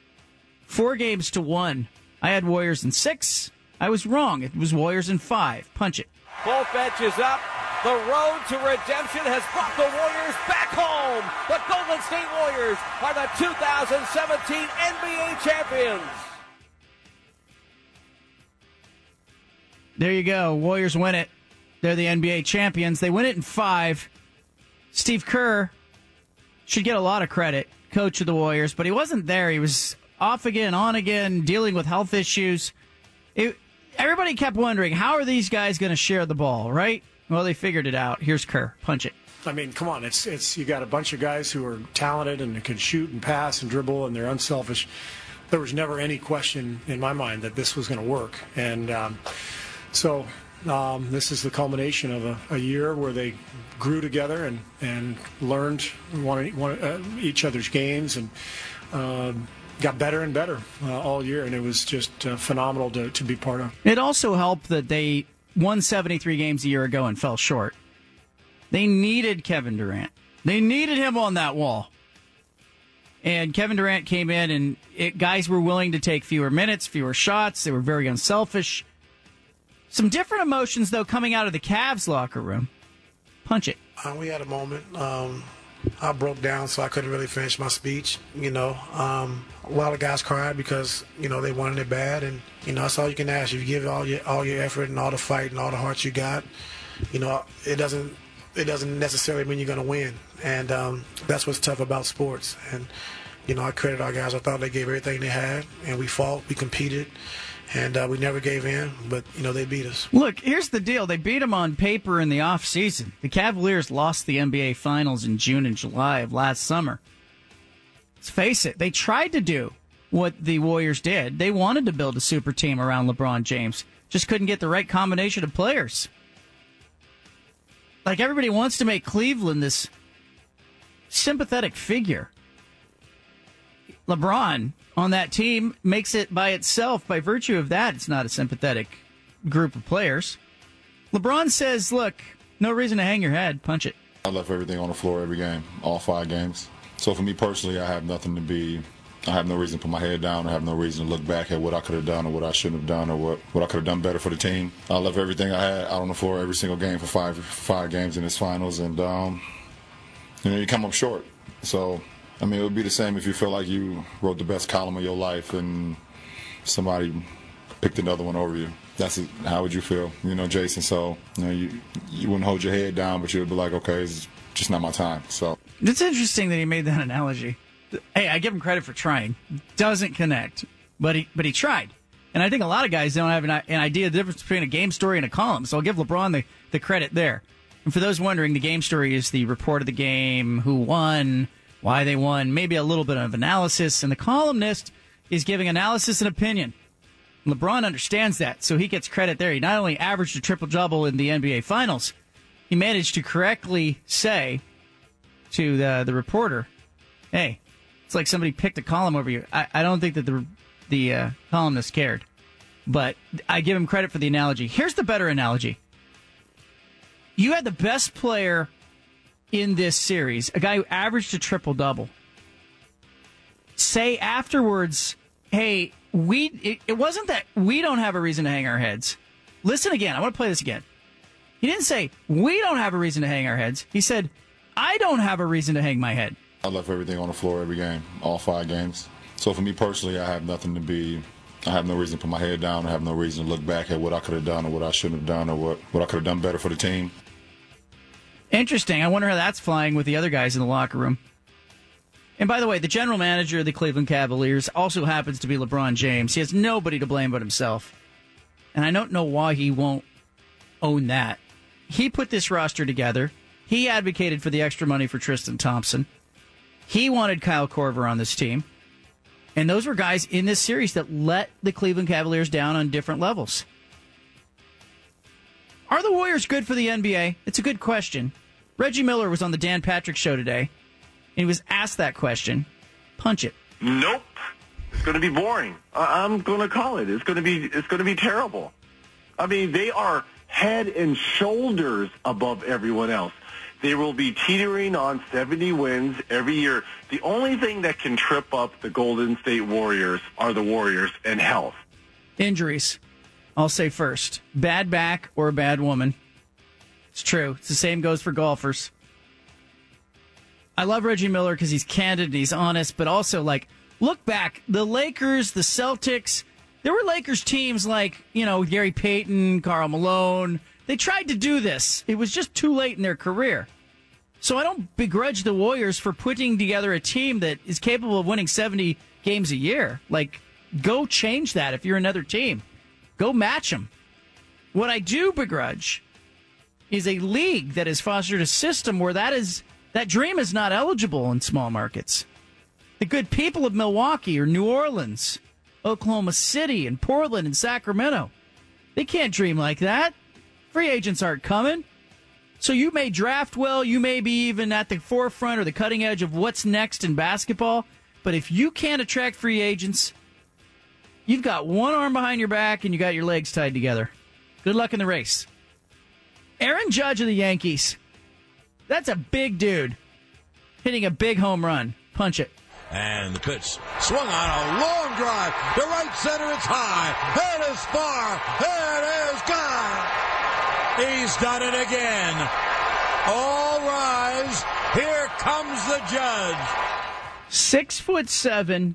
4-1. I had Warriors in 6. I was wrong. It was Warriors in 5. Punch it. Both benches up. The road to redemption has brought the Warriors back home. The Golden State Warriors are the 2017 NBA champions. There you go. Warriors win it. They're the NBA champions. They win it in 5. Steve Kerr should get a lot of credit, coach of the Warriors, but he wasn't there. He was off again, on again, dealing with health issues. Everybody kept wondering, how are these guys going to share the ball, right? Well, they figured it out. Here's Kerr. Punch it. I mean, come on. It's you got a bunch of guys who are talented and can shoot and pass and dribble, and they're unselfish. There was never any question in my mind that this was going to work. And so this is the culmination of a year where they grew together and learned each other's games and got better and better all year, and it was just phenomenal to be part of. It also helped that they won 73 games a year ago and fell short. They needed Kevin Durant. They needed him on that wall. And Kevin Durant came in, and guys were willing to take fewer minutes, fewer shots. They were very unselfish. Some different emotions, though, coming out of the Cavs locker room. Punch it. We had a moment. I broke down, so I couldn't really finish my speech. A lot of guys cried because they wanted it bad, and that's all you can ask. If you give all your effort and all the fight and all the heart you got, it doesn't necessarily mean you're going to win, and that's what's tough about sports. And I credit our guys. I thought they gave everything they had, and we fought, we competed. And we never gave in, but, they beat us. Look, here's the deal. They beat them on paper in the offseason. The Cavaliers lost the NBA Finals in June and July of last summer. Let's face it, they tried to do what the Warriors did. They wanted to build a super team around LeBron James. Just couldn't get the right combination of players. Like, everybody wants to make Cleveland this sympathetic figure. LeBron on that team makes it by itself. By virtue of that, it's not a sympathetic group of players. LeBron says, look, no reason to hang your head. Punch it. I left everything on the floor every game, all 5 games. So for me personally, I have no reason to put my head down. I have no reason to look back at what I could have done or what I shouldn't have done or what I could have done better for the team. I left everything I had out on the floor every single game for five games in this finals, and you come up short. So, I mean, it would be the same if you feel like you wrote the best column of your life and somebody picked another one over you. That's it. How would you feel, Jason? So, you wouldn't hold your head down, but you would be like, okay, it's just not my time. So it's interesting that he made that analogy. Hey, I give him credit for trying. Doesn't connect, but he tried. And I think a lot of guys don't have an idea of the difference between a game story and a column. So I'll give LeBron the credit there. And for those wondering, the game story is the report of the game, who won, why they won, maybe a little bit of analysis. And the columnist is giving analysis and opinion. LeBron understands that, so he gets credit there. He not only averaged a triple-double in the NBA Finals, he managed to correctly say to the reporter, hey, it's like somebody picked a column over you. I don't think that the columnist cared, but I give him credit for the analogy. Here's the better analogy. You had the best player in this series, a guy who averaged a triple-double, say afterwards, hey, it wasn't that we don't have a reason to hang our heads. Listen again. I want to play this again. He didn't say, we don't have a reason to hang our heads. He said, I don't have a reason to hang my head. I left everything on the floor every game, all 5 games. So for me personally, I have no reason to put my head down. I have no reason to look back at what I could have done or what I shouldn't have done or what I could have done better for the team. Interesting. I wonder how that's flying with the other guys in the locker room. And by the way, the general manager of the Cleveland Cavaliers also happens to be LeBron James. He has nobody to blame but himself. And I don't know why he won't own that. He put this roster together. He advocated for the extra money for Tristan Thompson. He wanted Kyle Korver on this team. And those were guys in this series that let the Cleveland Cavaliers down on different levels. Are the Warriors good for the NBA? It's a good question. Reggie Miller was on the Dan Patrick Show today. And he was asked that question. Punch it. Nope. It's going to be boring. I'm going to call it. It's going to be terrible. I mean, they are head and shoulders above everyone else. They will be teetering on 70 wins every year. The only thing that can trip up the Golden State Warriors are the Warriors and health. Injuries. I'll say first. Bad back or a bad woman. It's true. It's the same goes for golfers. I love Reggie Miller because he's candid and he's honest, but also, look back. The Lakers, the Celtics, there were Lakers teams like, Gary Payton, Karl Malone. They tried to do this. It was just too late in their career. So I don't begrudge the Warriors for putting together a team that is capable of winning 70 games a year. Go change that if you're another team. Go match them. What I do begrudge is a league that has fostered a system where that dream is not eligible in small markets. The good people of Milwaukee or New Orleans, Oklahoma City and Portland and Sacramento, they can't dream like that. Free agents aren't coming. So you may draft well, you may be even at the forefront or the cutting edge of what's next in basketball, but if you can't attract free agents, you've got one arm behind your back and you got your legs tied together. Good luck in the race. Aaron Judge of the Yankees. That's a big dude hitting a big home run. Punch it. And the pitch swung on a long drive to right center. It's high. It is far. It is gone. He's done it again. All rise. Here comes the Judge. 6'7",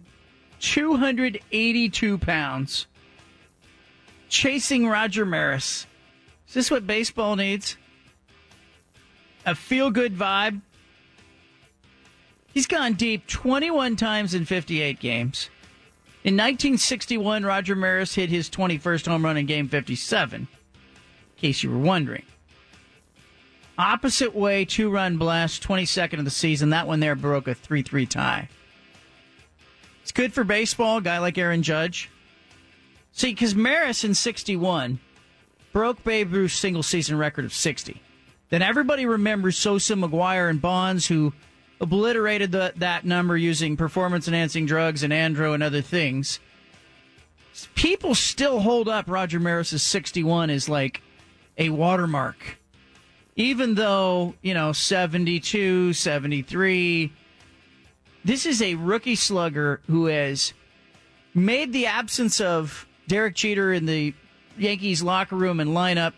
282 pounds. Chasing Roger Maris. Is this what baseball needs? A feel-good vibe? He's gone deep 21 times in 58 games. In 1961, Roger Maris hit his 21st home run in Game 57, in case you were wondering. Opposite way, 2-run blast, 22nd of the season. That one there broke a 3-3 tie. It's good for baseball, a guy like Aaron Judge. See, because Maris in 61 broke Babe Ruth's single-season record of 60. Then everybody remembers Sosa, McGuire, and Bonds, who obliterated that number using performance-enhancing drugs and andro and other things, people still hold up Roger Maris's 61 as like a watermark. Even though, 72, 73, this is a rookie slugger who has made the absence of Derek Jeter in the Yankees locker room and lineup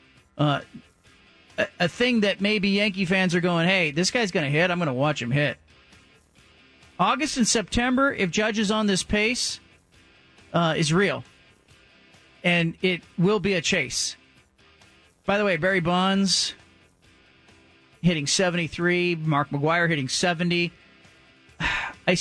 a thing that maybe Yankee fans are going, hey, this guy's going to hit. I'm going to watch him hit. August and September, if Judge is on this pace, is real. And it will be a chase. By the way, Barry Bonds hitting 73, Mark McGwire hitting 70. I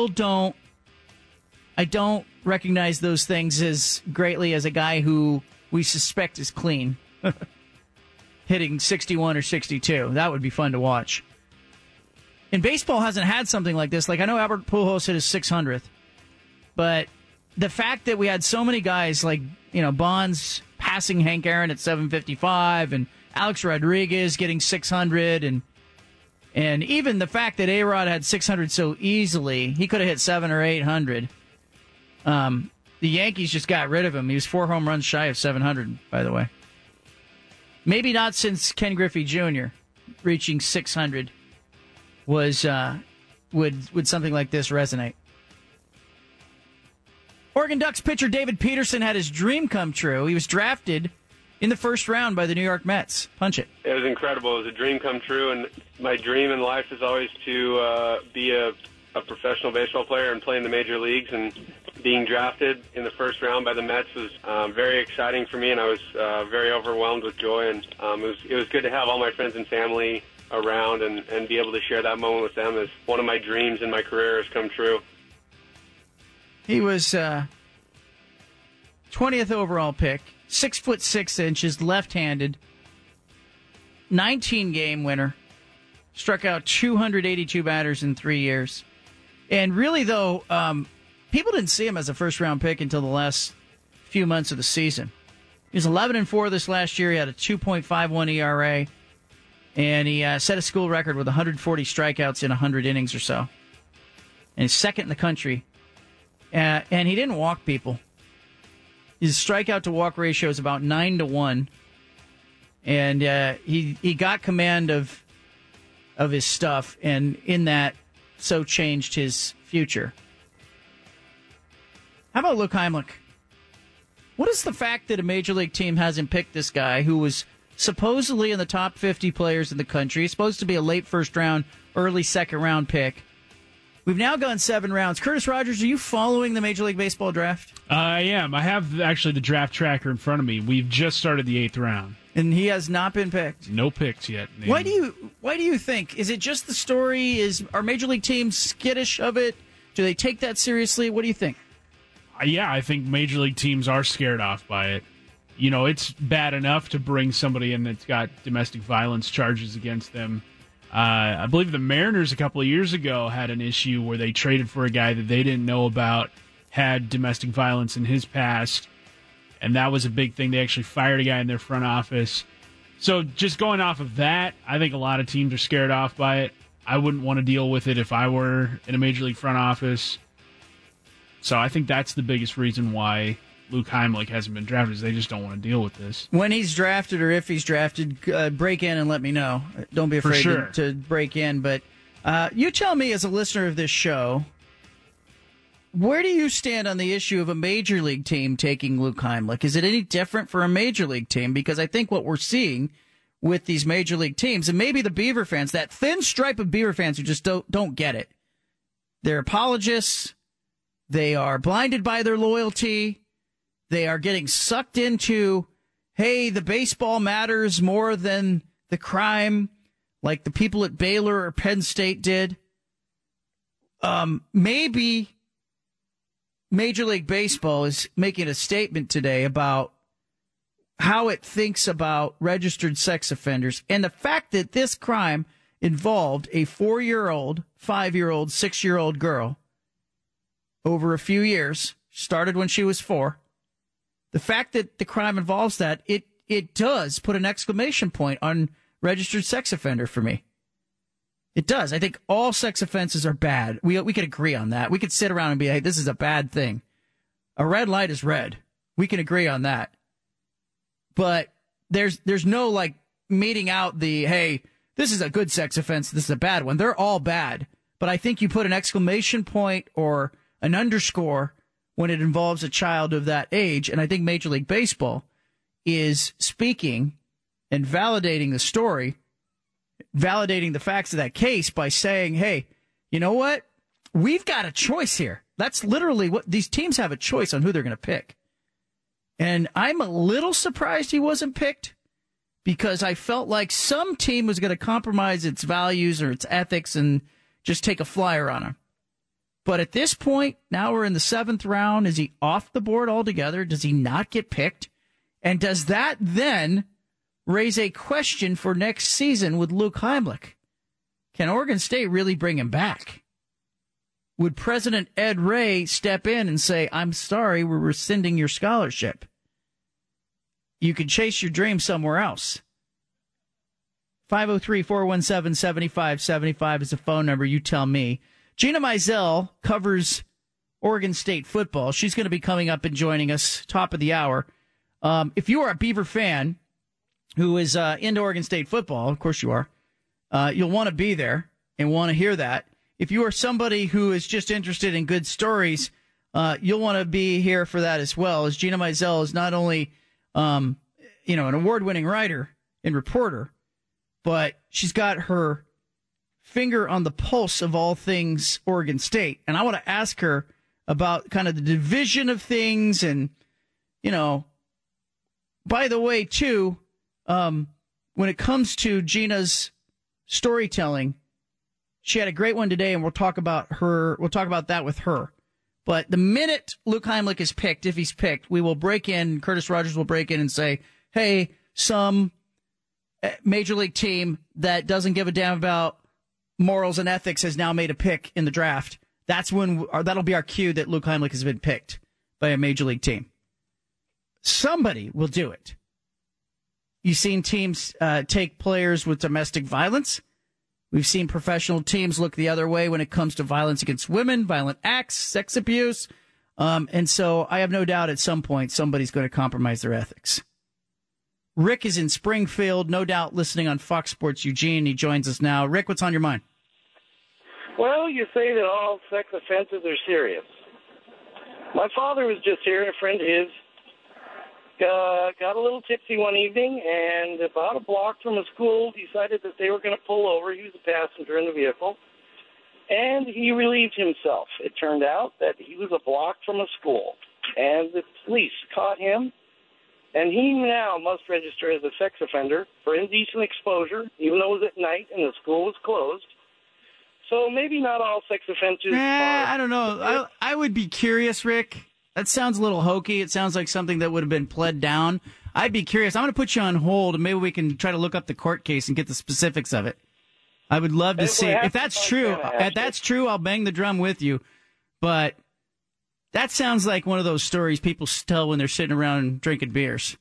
don't recognize those things as greatly as a guy who we suspect is clean. Hitting 61 or 62. That would be fun to watch. And baseball hasn't had something like this. Like, I know Albert Pujols hit his 600th, but the fact that we had so many guys like, Bonds passing Hank Aaron at 755 and Alex Rodriguez getting 600 and even the fact that A-Rod had 600 so easily, he could have hit 700 or 800. The Yankees just got rid of him. He was 4 home runs shy of 700, by the way. Maybe not since Ken Griffey Jr. reaching 600 was would something like this resonate. Oregon Ducks pitcher David Peterson had his dream come true. He was drafted in the first round by the New York Mets. Punch it. It was incredible. It was a dream come true, and my dream in life is always to be a professional baseball player and play in the major leagues, and being drafted in the first round by the Mets was very exciting for me, and I was very overwhelmed with joy, and it was good to have all my friends and family around and be able to share that moment with them as one of my dreams in my career has come true. He was 20th overall pick, 6'6", left-handed, 19-game winner, struck out 282 batters in 3 years. And really, though, people didn't see him as a first-round pick until the last few months of the season. He was 11-4 this last year. He had a 2.51 ERA, and he set a school record with 140 strikeouts in 100 innings or so. And he's second in the country. And he didn't walk people. His strikeout-to-walk ratio is about 9-1. And he got command of his stuff, and in that, so changed his future. How about Luke Heimlich? What is the fact that a major league team hasn't picked this guy who was supposedly in the top 50 players in the country? He's supposed to be a late first round, early second round pick. We've now gone 7 rounds. Curtis Rogers, are you following the Major League Baseball draft? I am. I have actually the draft tracker in front of me. We've just started the 8th round. And he has not been picked? No picks yet. Why do you think? Is it just the story? Are major league teams skittish of it? Do they take that seriously? What do you think? Yeah, I think major league teams are scared off by it. It's bad enough to bring somebody in that's got domestic violence charges against them. I believe the Mariners a couple of years ago had an issue where they traded for a guy that they didn't know about, had domestic violence in his past, and that was a big thing. They actually fired a guy in their front office. So just going off of that, I think a lot of teams are scared off by it. I wouldn't want to deal with it if I were in a major league front office. So I think that's the biggest reason why Luke Heimlich hasn't been drafted, is they just don't want to deal with this. When he's drafted or if he's drafted, break in and let me know. Don't be afraid to break in. But you tell me, as a listener of this show, where do you stand on the issue of a major league team taking Luke Heimlich? Is it any different for a major league team? Because I think what we're seeing with these major league teams, and maybe the Beaver fans, that thin stripe of Beaver fans who just don't get it. They're apologists. They are blinded by their loyalty. They are getting sucked into, hey, the baseball matters more than the crime, like the people at Baylor or Penn State did. Maybe Major League Baseball is making a statement today about how it thinks about registered sex offenders, and the fact that this crime involved a 4-year-old, 5-year-old, 6-year-old girl over a few years, started when she was 4. The fact that the crime involves that, it does put an exclamation point on registered sex offender for me. It does. I think all sex offenses are bad. We could agree on that. We could sit around and be, hey, this is a bad thing. A red light is red. We can agree on that. But there's no like meeting out the, hey, this is a good sex offense, this is a bad one. They're all bad. But I think you put an exclamation point or an underscore when it involves a child of that age. And I think Major League Baseball is speaking and validating the story, validating the facts of that case by saying, hey, you know what? We've got a choice here. That's literally what these teams have, a choice on who they're going to pick. And I'm a little surprised he wasn't picked because I felt like some team was going to compromise its values or its ethics and just take a flyer on him. But at this point, now we're in the 7th round. Is he off the board altogether? Does he not get picked? And does that then raise a question for next season with Luke Heimlich? Can Oregon State really bring him back? Would President Ed Ray step in and say, I'm sorry, we're rescinding your scholarship? You can chase your dream somewhere else. 503-417-7575 is the phone number. You tell me. Gina Mizell covers Oregon State football. She's going to be coming up and joining us top of the hour. If you are a Beaver fan who is into Oregon State football, of course you are, you'll want to be there and want to hear that. If you are somebody who is just interested in good stories, you'll want to be here for that as well, as Gina Mizell is not only an award-winning writer and reporter, but she's got her finger on the pulse of all things Oregon State. And I want to ask her about kind of the division of things. And, by the way, too, when it comes to Gina's storytelling, she had a great one today, and we'll talk about that with her. But the minute Luke Heimlich is picked, if he's picked, we will break in, Curtis Rogers will break in and say, hey, some major league team that doesn't give a damn about morals and ethics has now made a pick in the draft. That'll be our cue that Luke Heimlich has been picked by a major league team. Somebody will do it. You've seen teams take players with domestic violence. We've seen professional teams look the other way when it comes to violence against women, violent acts, sex abuse. And so I have no doubt at some point somebody's going to compromise their ethics. Rick is in Springfield, no doubt listening on Fox Sports Eugene. He joins us now. Rick, what's on your mind? Well, you say that all sex offenses are serious. My father was just here, a friend of his got a little tipsy one evening, and about a block from a school decided that they were going to pull over. He was a passenger in the vehicle, and he relieved himself. It turned out that he was a block from a school, and the police caught him, and he now must register as a sex offender for indecent exposure, even though it was at night and the school was closed. So maybe not all sex offenses are... I don't know. I would be curious, Rick. That sounds a little hokey. It sounds like something that would have been pled down. I'd be curious. I'm going to put you on hold, and maybe we can try to look up the court case and get the specifics of it. I would love to see. If that's true, I'll bang the drum with you. But that sounds like one of those stories people tell when they're sitting around drinking beers.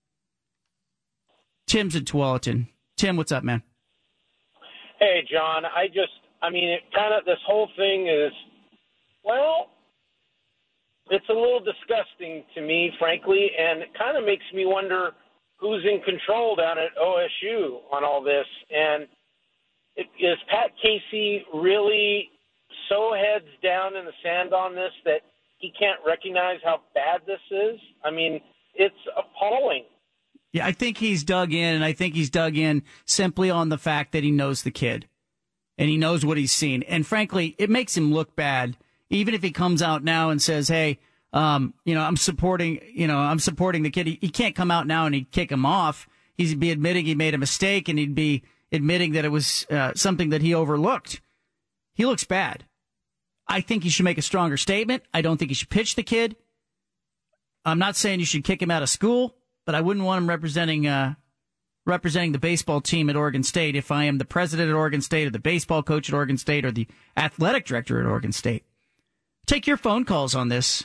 Tim's in Tualatin. Tim, what's up, man? Hey, John. This whole thing is, well, it's a little disgusting to me, frankly, and it kind of makes me wonder who's in control down at OSU on all this. And is Pat Casey really so heads down in the sand on this that he can't recognize how bad this is? I mean, it's appalling. Yeah, I think he's dug in, and I think he's dug in simply on the fact that he knows the kid and he knows what he's seen. And frankly, it makes him look bad, even if he comes out now and says, hey, I'm supporting the kid. He can't come out now and he'd kick him off. He'd be admitting he made a mistake, and he'd be admitting that it was something that he overlooked. He looks bad. I think he should make a stronger statement. I don't think he should pitch the kid. I'm not saying you should kick him out of school, but I wouldn't want him representing the baseball team at Oregon State if I am the president at Oregon State or the baseball coach at Oregon State or the athletic director at Oregon State. Take your phone calls on this.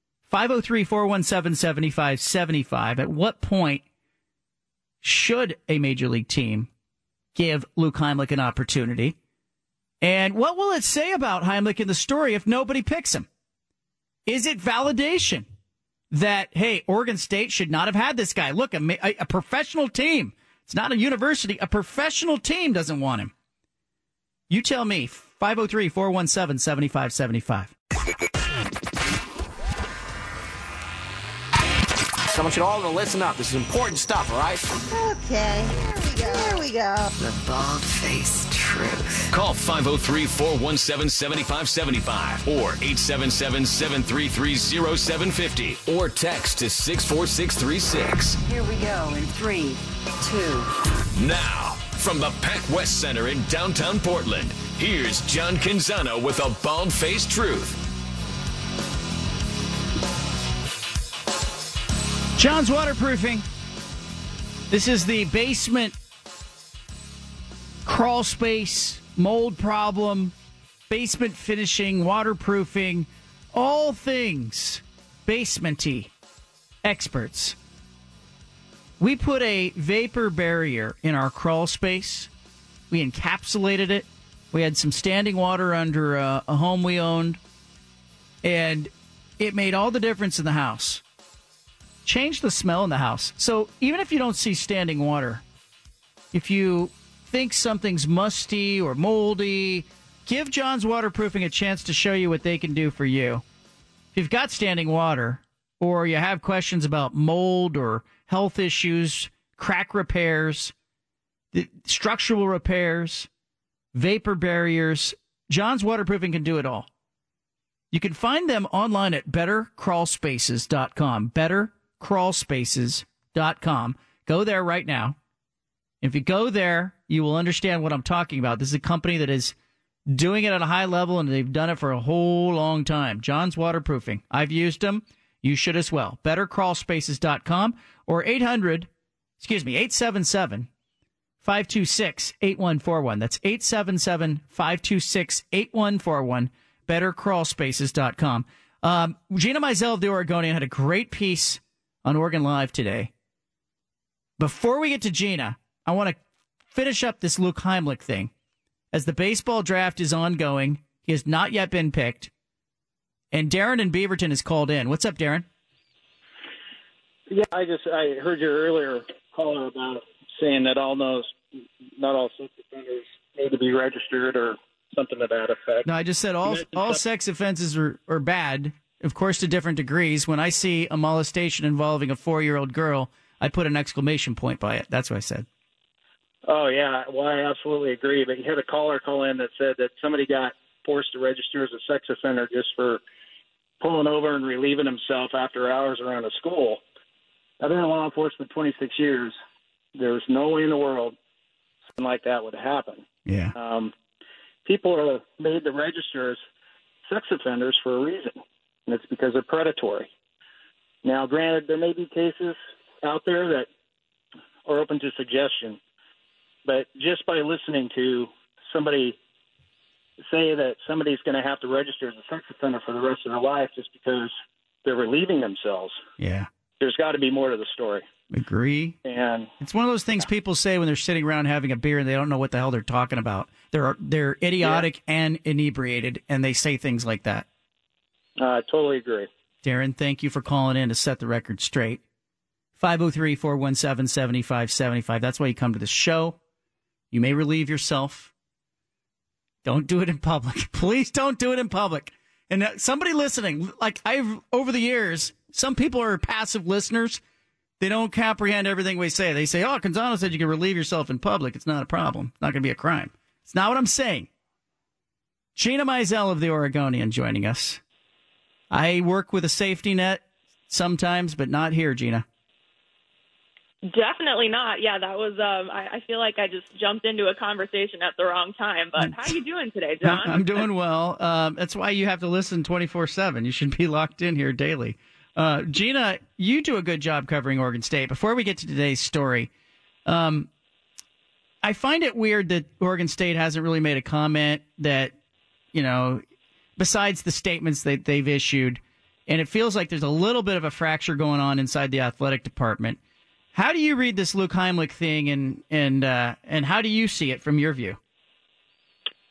503-417-7575. At what point should a major league team give Luke Heimlich an opportunity? And what will it say about Heimlich in the story if nobody picks him? Is it validation that, hey, Oregon State should not have had this guy? Look, a professional team. It's not a university. A professional team doesn't want him. You tell me. 503-417-7575. I want you all to listen up. This is important stuff, all right? Okay, here we go. The bald-faced truth. Call 503-417-7575 or 877-733-0750 or text to 64636. Here we go in 3, 2. Now, from the Pac West Center in downtown Portland, here's John Canzano with a bald-faced truth. John's Waterproofing. This is the basement crawl space, mold problem, basement finishing, waterproofing, all things basement-y experts. We put a vapor barrier in our crawl space. We encapsulated it. We had some standing water under a home we owned, and it made all the difference in the house. Changed the smell in the house. So even if you don't see standing water, if you think something's musty or moldy, give John's Waterproofing a chance to show you what they can do for you. If you've got standing water, or you have questions about mold or health issues, crack repairs, structural repairs, vapor barriers, John's Waterproofing can do it all. You can find them online at bettercrawlspaces.com. bettercrawlspaces.com. Go there right now. If you go there, you will understand what I'm talking about. This is a company that is doing it at a high level, and they've done it for a whole long time. John's Waterproofing. I've used them. You should as well. bettercrawlspaces.com or 877-526-8141. That's 877-526-8141. bettercrawlspaces.com. Gina Mizell of the Oregonian had a great piece on Oregon Live today. Before we get to Gina, I want to finish up this Luke Heimlich thing. As the baseball draft is ongoing, he has not yet been picked. And Darren in Beaverton is called in. What's up, Darren? Yeah, I heard your earlier caller about saying that not all sex offenders need to be registered or something to that effect. No, I just said all sex offenses are bad, of course, to different degrees. When I see a molestation involving a 4-year-old girl, I put an exclamation point by it. That's what I said. Oh, yeah. Well, I absolutely agree. But you had a caller call in that said that somebody got forced to register as a sex offender just for pulling over and relieving himself after hours around a school. I've been in law enforcement 26 years. There's no way in the world something like that would happen. Yeah. People are made to register as sex offenders for a reason, and it's because they're predatory. Now, granted, there may be cases out there that are open to suggestion, but just by listening to somebody say that somebody's going to have to register as a sex offender for the rest of their life just because they're relieving themselves, yeah, there's got to be more to the story. Agree. And it's one of those things people say when they're sitting around having a beer and they don't know what the hell they're talking about. They're idiotic and inebriated, and they say things like that. I totally agree. Darren, thank you for calling in to set the record straight. 503-417-7575. That's why you come to the show. You may relieve yourself. Don't do it in public. Please don't do it in public. And somebody listening, over the years, some people are passive listeners. They don't comprehend everything we say. They say, Canzano said you can relieve yourself in public. It's not a problem. It's not going to be a crime. It's not what I'm saying. Gina Mizell of the Oregonian joining us. I work with a safety net sometimes, but not here, Gina. Definitely not. Yeah, that was, I feel like I just jumped into a conversation at the wrong time. But how are you doing today, John? I'm doing well. That's why you have to listen 24/7. You should be locked in here daily. Gina, you do a good job covering Oregon State. Before we get to today's story, I find it weird that Oregon State hasn't really made a comment that, besides the statements that they've issued, and it feels like there's a little bit of a fracture going on inside the athletic department. How do you read this Luke Heimlich thing, and how do you see it from your view?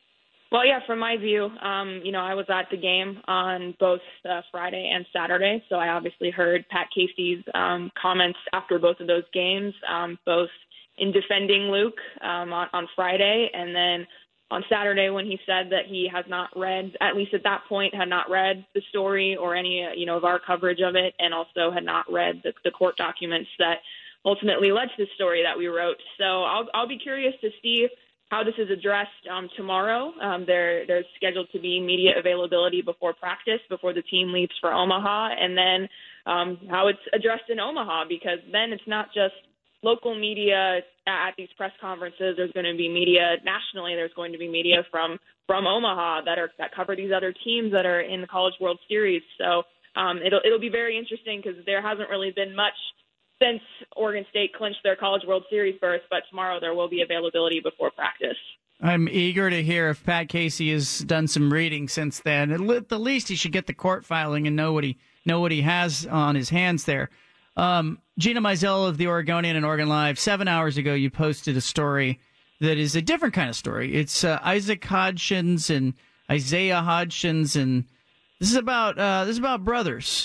Well, yeah, from my view, I was at the game on both Friday and Saturday, so I obviously heard Pat Casey's comments after both of those games, both in defending Luke on Friday, and then on Saturday when he said that he has not read, at least at that point, had not read the story or any, of our coverage of it, and also had not read the court documents that ultimately led to the story that we wrote. So I'll be curious to see how this is addressed tomorrow. There's scheduled to be media availability before practice, before the team leaves for Omaha, and then how it's addressed in Omaha, because then it's not just local media at these press conferences. There's going to be media nationally. There's going to be media from Omaha that cover these other teams that are in the College World Series. So it'll be very interesting because there hasn't really been much since Oregon State clinched their College World Series berth, but tomorrow there will be availability before practice. I'm eager to hear if Pat Casey has done some reading since then. At the least, he should get the court filing and know what he has on his hands there. Gina Mizell of the Oregonian and Oregon Live, 7 hours ago, you posted a story that is a different kind of story. It's Isaac Hodgins and Isaiah Hodgins, and this is about brothers.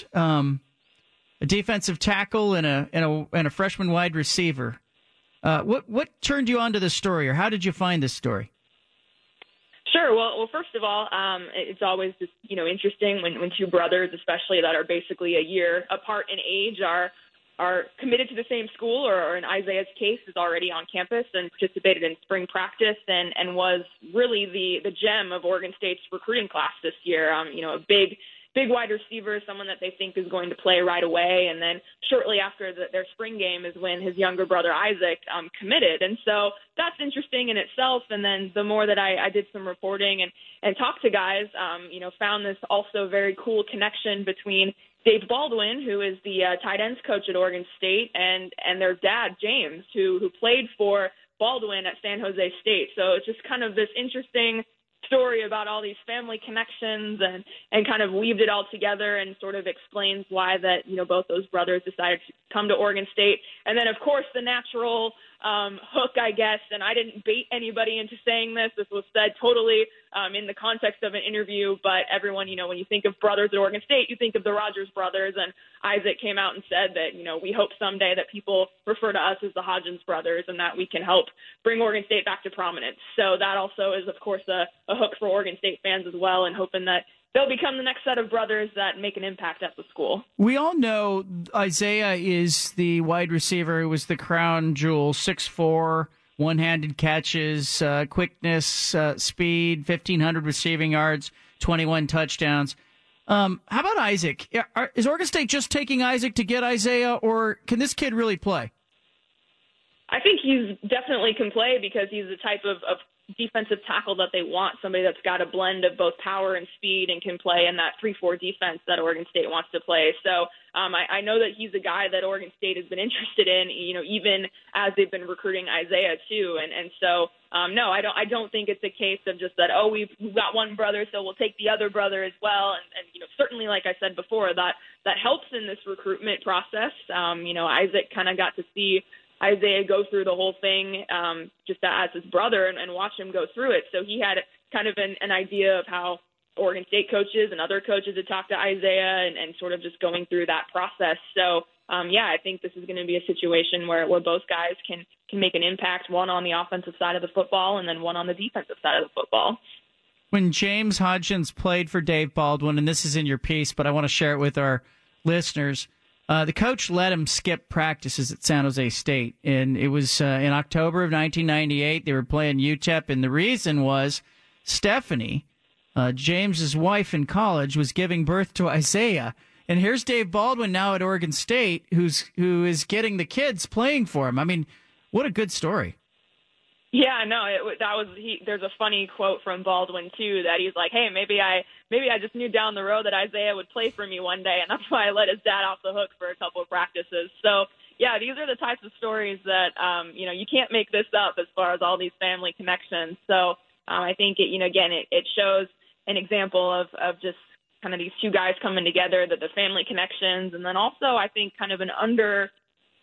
A defensive tackle and a freshman wide receiver. What turned you on to this story, or how did you find this story? Sure. Well, first of all, it's always just interesting when two brothers, especially that are basically a year apart in age, are committed to the same school, or in Isaiah's case, is already on campus and participated in spring practice and was really the gem of Oregon State's recruiting class this year. A big wide receiver, someone that they think is going to play right away. And then shortly after their spring game is when his younger brother Isaac committed. And so that's interesting in itself. And then the more that I did some reporting and talked to guys, found this also very cool connection between Dave Baldwin, who is the tight ends coach at Oregon State, and their dad, James, who played for Baldwin at San Jose State. So it's just kind of this interesting story about all these family connections and kind of weaved it all together and sort of explains why that, both those brothers decided to come to Oregon State. And then, of course, the natural hook, I guess, and I didn't bait anybody into saying this. This was said totally in the context of an interview, but everyone, when you think of brothers at Oregon State, you think of the Rogers brothers, and Isaac came out and said that, we hope someday that people refer to us as the Hodgins brothers and that we can help bring Oregon State back to prominence. So that also is, of course, a hook for Oregon State fans as well, and hoping that they'll become the next set of brothers that make an impact at the school. We all know Isaiah is the wide receiver who was the crown jewel, 6'4", one-handed catches, quickness, speed, 1,500 receiving yards, 21 touchdowns. How about Isaac? Is Oregon State just taking Isaac to get Isaiah, or can this kid really play? I think he definitely can play because he's the type of defensive tackle that they want, somebody that's got a blend of both power and speed and can play in that 3-4 defense that Oregon State wants to play. So I know that he's a guy that Oregon State has been interested in, even as they've been recruiting Isaiah too. And so, no, I don't think it's a case of just that, we've got one brother, so we'll take the other brother as well. And certainly, like I said before, that helps in this recruitment process. Isaac kind of got to see Isaiah go through the whole thing just as his brother and watch him go through it. So he had kind of an idea of how Oregon State coaches and other coaches had talked to Isaiah and sort of just going through that process. So, I think this is going to be a situation where both guys can make an impact, one on the offensive side of the football and then one on the defensive side of the football. When James Hodgins played for Dave Baldwin, and this is in your piece, but I want to share it with our listeners, the coach let him skip practices at San Jose State, and it was in October of 1998. They were playing UTEP, and the reason was Stephanie, James's wife in college, was giving birth to Isaiah. And here's Dave Baldwin now at Oregon State, who is getting the kids playing for him. I mean, what a good story. Yeah, no, there's a funny quote from Baldwin too that he's like, "Hey, maybe I just knew down the road that Isaiah would play for me one day, and that's why I let his dad off the hook for a couple of practices." So, yeah, these are the types of stories that you can't make this up as far as all these family connections. So, I think it shows an example of just kind of these two guys coming together, that the family connections, and then also I think kind of an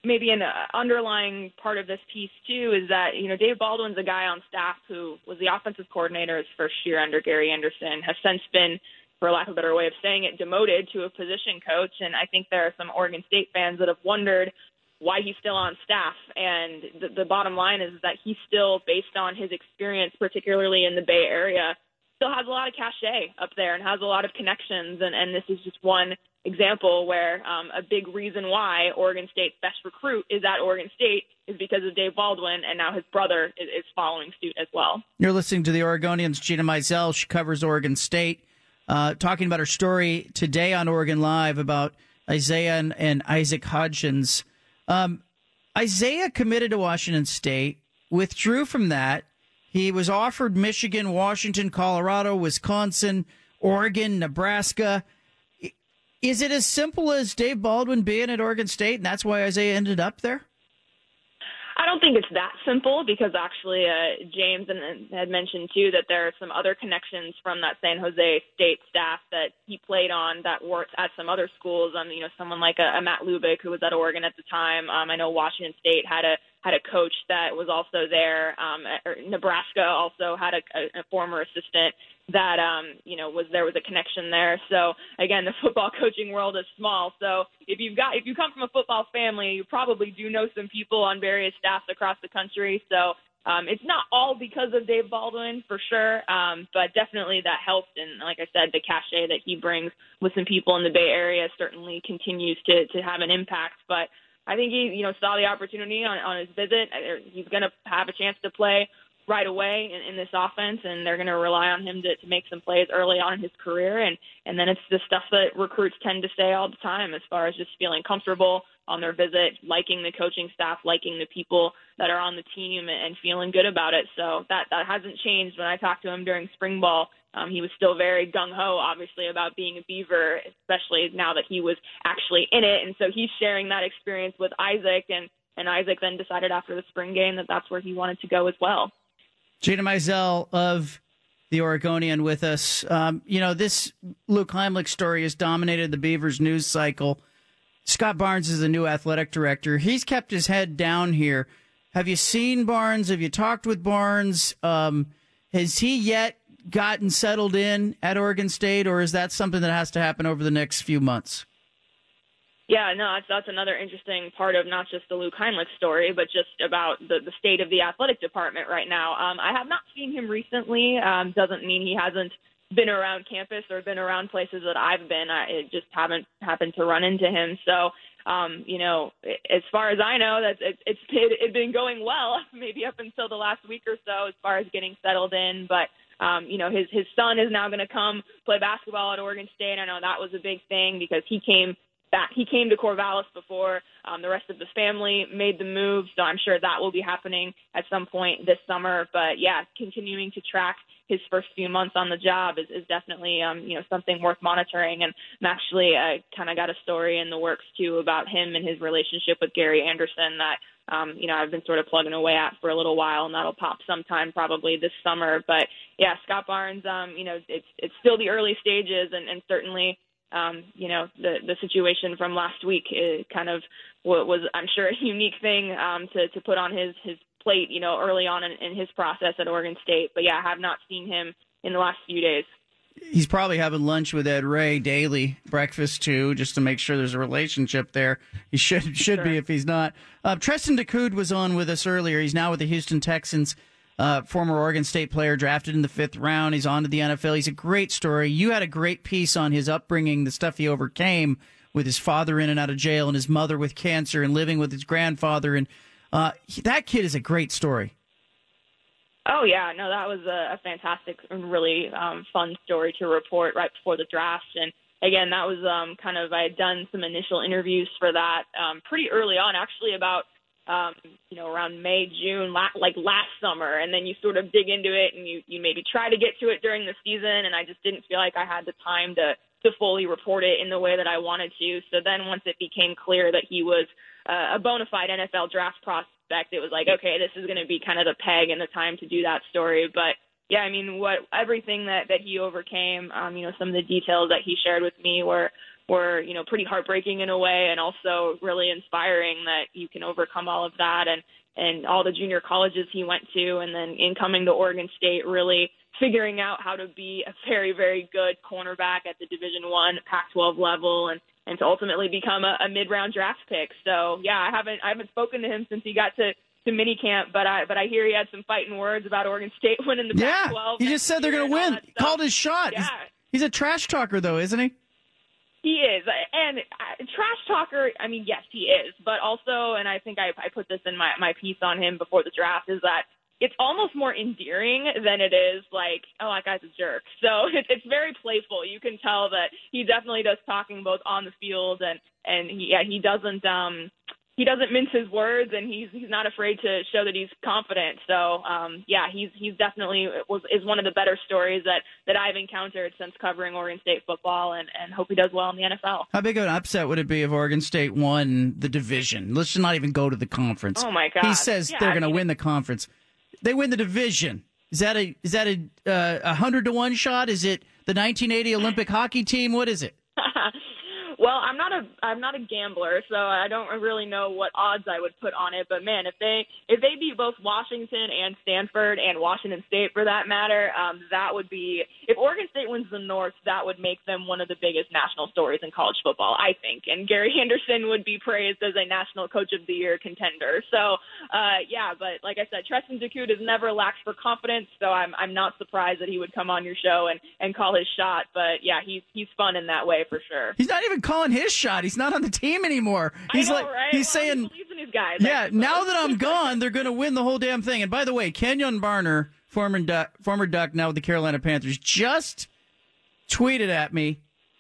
maybe an underlying part of this piece too is that, Dave Baldwin's a guy on staff who was the offensive coordinator his first year under Gary Anderson, has since been, for lack of a better way of saying it, demoted to a position coach. And I think there are some Oregon State fans that have wondered why he's still on staff. And the bottom line is that he's still, based on his experience, particularly in the Bay Area, still has a lot of cachet up there and has a lot of connections. And this is just one example where a big reason why Oregon State's best recruit is at Oregon State is because of Dave Baldwin, and now his brother is following suit as well. You're listening to the Oregonians' Gina Mizell. She covers Oregon State, talking about her story today on Oregon Live about Isaiah and Isaac Hodgins. Isaiah committed to Washington State, withdrew from that. He was offered Michigan, Washington, Colorado, Wisconsin, Oregon, Nebraska. Is it as simple as Dave Baldwin being at Oregon State, and that's why Isaiah ended up there? I don't think it's that simple because actually James had mentioned, too, that there are some other connections from that San Jose State staff that he played on that worked at some other schools. Someone like a Matt Lubick, who was at Oregon at the time. I know Washington State had a coach that was also there. Nebraska also had a former assistant that, there was a connection there. So again, the football coaching world is small. So if you come from a football family, you probably do know some people on various staffs across the country. So it's not all because of Dave Baldwin for sure. But definitely that helped. And like I said, the cachet that he brings with some people in the Bay Area certainly continues to have an impact. But I think he, saw the opportunity on his visit. He's going to have a chance to play right away in this offense, and they're going to rely on him to make some plays early on in his career. And then it's the stuff that recruits tend to say all the time as far as just feeling comfortable on their visit, liking the coaching staff, liking the people that are on the team, and feeling good about it. So that hasn't changed. When I talked to him during spring ball, he was still very gung-ho, obviously, about being a Beaver, especially now that he was actually in it. And so he's sharing that experience with Isaac, and Isaac then decided after the spring game that that's where he wanted to go as well. Gina Mizell of the Oregonian with us. This Luke Heimlich story has dominated the Beavers news cycle. Scott Barnes is the new athletic director. He's kept his head down here. Have you seen Barnes? Have you talked with Barnes? Has he yet gotten settled in at Oregon State, or is that something that has to happen over the next few months? Yeah, no, that's another interesting part of not just the Luke Heimlich story, but just about the state of the athletic department right now. I have not seen him recently. Doesn't mean he hasn't been around campus or been around places that I've been. I just haven't happened to run into him. So, as far as I know, it's been going well, maybe up until the last week or so as far as getting settled in. But his son is now going to come play basketball at Oregon State. I know that was a big thing because he came to Corvallis before the rest of the family made the move, so I'm sure that will be happening at some point this summer. But yeah, continuing to track his first few months on the job is definitely something worth monitoring. And I'm actually kind of got a story in the works too about him and his relationship with Gary Anderson that I've been sort of plugging away at for a little while, and that'll pop sometime probably this summer. But yeah, Scott Barnes, it's still the early stages, and certainly. The situation from last week kind of was, I'm sure, a unique thing to put on his plate, early on in his process at Oregon State. But, yeah, I have not seen him in the last few days. He's probably having lunch with Ed Ray daily, breakfast too, just to make sure there's a relationship there. He should be if he's not. Treston DeCoud was on with us earlier. He's now with the Houston Texans. Former Oregon State player drafted in the 5th round. He's on to the NFL. He's a great story. You had a great piece on his upbringing, the stuff he overcame with his father in and out of jail and his mother with cancer and living with his grandfather. And that kid is a great story. Oh, yeah. No, that was a fantastic and really fun story to report right before the draft. And, again, that was I had done some initial interviews for that pretty early on, actually about around May, June, like last summer, and then you sort of dig into it and you maybe try to get to it during the season, and I just didn't feel like I had the time to fully report it in the way that I wanted to. So then once it became clear that he was a bona fide NFL draft prospect, it was like, okay, this is going to be kind of the peg and the time to do that story. But yeah, I mean, everything that he overcame, some of the details that he shared with me were pretty heartbreaking in a way, and also really inspiring that you can overcome all of that, and all the junior colleges he went to, and then in coming to Oregon State, really figuring out how to be a very, very good cornerback at the Division I, Pac-12 level, and to ultimately become a mid-round draft pick. So yeah, I haven't spoken to him since he got to minicamp, but I hear he had some fighting words about Oregen State winning the Pac-12. He just said they're going to win. Called his shot. Yeah. He's a trash talker, though, isn't he? He is. And trash talker, I mean, yes, he is. But also, and I think I put this in my piece on him before the draft, is that it's almost more endearing than it is like, oh, that guy's a jerk. So it's very playful. You can tell that he definitely does talking both on the field and he doesn't mince his words, and he's not afraid to show that he's confident. So he's definitely is one of the better stories that I've encountered since covering Oregon State football, and hope he does well in the NFL. How big of an upset would it be if Oregon State won the division? Let's not even go to the conference. Oh my God! He says they're going to win the conference. They win the division. Is that a 100-to-1 shot? Is it the 1980 Olympic hockey team? What is it? Well, I'm not a gambler, so I don't really know what odds I would put on it. But man, if they beat both Washington and Stanford and Washington State for that matter, that would be, if Oregon State wins the North, that would make them one of the biggest national stories in college football, I think. And Gary Anderson would be praised as a National Coach of the Year contender. So but like I said, Treston Ducoud has never lacked for confidence, so I'm not surprised that he would come on your show and call his shot. But yeah, he's fun in that way for sure. He's not even calling his shot. He's not on the team anymore. He's he's saying, he believes in his guys, yeah, now that I'm gone, they're going to win the whole damn thing. And by the way, Kenyon Barner, former Duck, now with the Carolina Panthers, just tweeted at me,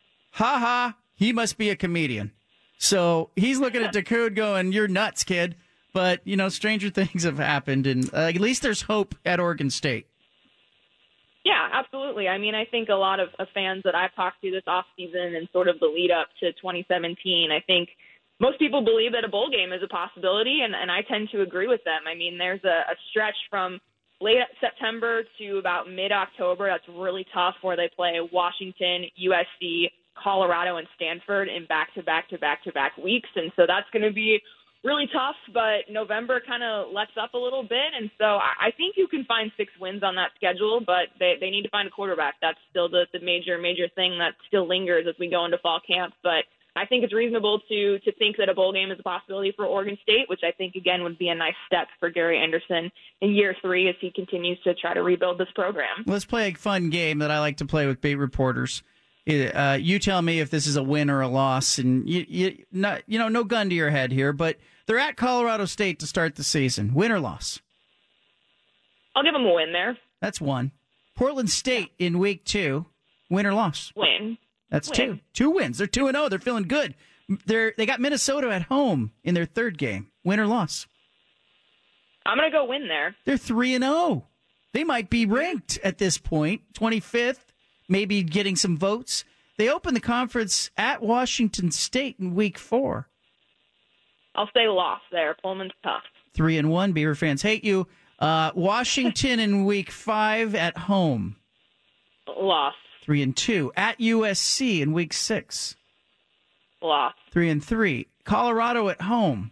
he must be a comedian. So he's looking at Ducoud going, you're nuts, kid. But, stranger things have happened, and at least there's hope at Oregon State. Yeah, absolutely. I mean, I think a lot of fans that I've talked to this offseason and sort of the lead up to 2017, I think most people believe that a bowl game is a possibility, and I tend to agree with them. I mean, there's a stretch from late September to about mid-October that's really tough, where they play Washington, USC, Colorado, and Stanford in back-to-back-to-back-to-back weeks, and so that's going to be really tough, but November kind of lets up a little bit, and so I think you can find 6 wins on that schedule, but they need to find a quarterback. That's still the major thing that still lingers as we go into fall camp, but I think it's reasonable to think that a bowl game is a possibility for Oregon State, which I think, again, would be a nice step for Gary Anderson in year 3 as he continues to try to rebuild this program. Let's play a fun game that I like to play with beat reporters. You tell me if this is a win or a loss, and no gun to your head here, but they're at Colorado State to start the season. Win or loss? I'll give them a win there. That's 1. Portland State in week 2. Win or loss? Win. That's win. 2. 2 wins. They're 2-0. They're feeling good. They got Minnesota at home in their 3rd game. Win or loss? I'm going to go win there. They're 3-0. They might be ranked at this point, 25th, maybe getting some votes. They open the conference at Washington State in week 4. I'll say loss there. Pullman's tough. 3-1. Beaver fans hate you. Washington in week 5 at home. Loss. 3-2. At USC in week 6. Loss. 3-3. Colorado at home.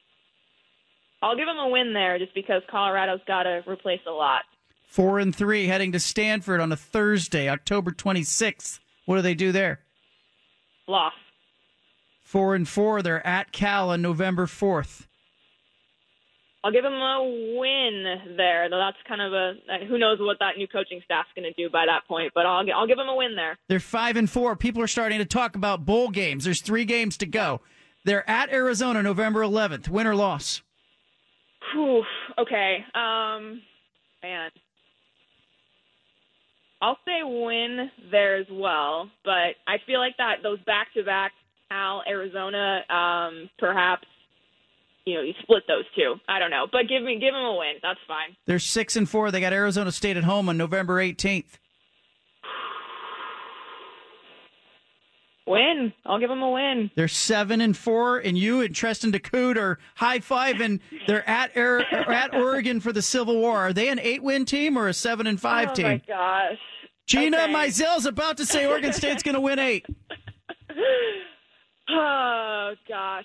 I'll give them a win there just because Colorado's got to replace a lot. 4-3 heading to Stanford on a Thursday, October 26th. What do they do there? Loss. 4-4. They're at Cal on November 4th. I'll give them a win there, though that's kind of who knows what that new coaching staff's going to do by that point, but I'll give them a win there. They're 5-4. People are starting to talk about bowl games. There's 3 games to go. They're at Arizona November 11th. Win or loss? Whew, okay. Man. I'll say win there as well, but I feel like those back-to-back Cal, Arizona, perhaps, you split those 2. I don't know, but give them a win. That's fine. They're 6-4. They got Arizona State at home on November 18th. Win. I'll give them a win. They're 7-4, and you and Tristan DeCoud are high-fiving. They're at Oregon for the Civil War. Are they an 8-win team or a 7-5 team? Oh, my gosh. Gina Okay. Mizell's about to say Oregon State's going to win 8. Oh, gosh.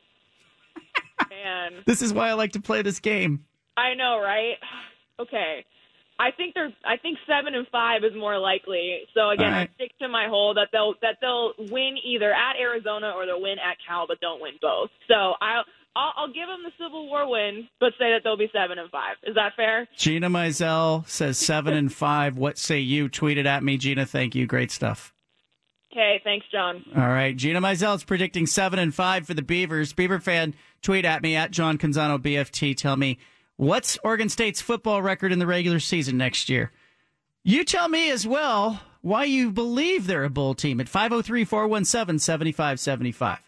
Man. This is why I like to play this game. I know, right? Okay. I think 7-5 is more likely. So again, right. I stick to my whole that they'll win either at Arizona or they'll win at Cal, but don't win both. So I'll give them the Civil War win, but say that they'll be 7-5. Is that fair? Gina Mizell says 7-5. What say you? Tweet it at me, Gina. Thank you. Great stuff. Okay, thanks, John. All right, Gina Mizell is predicting 7-5 for the Beavers. Beaver fan, tweet at me at John Canzano BFT. Tell me, what's Oregon State's football record in the regular season next year? You tell me as well why you believe they're a bowl team at 503-417-7575.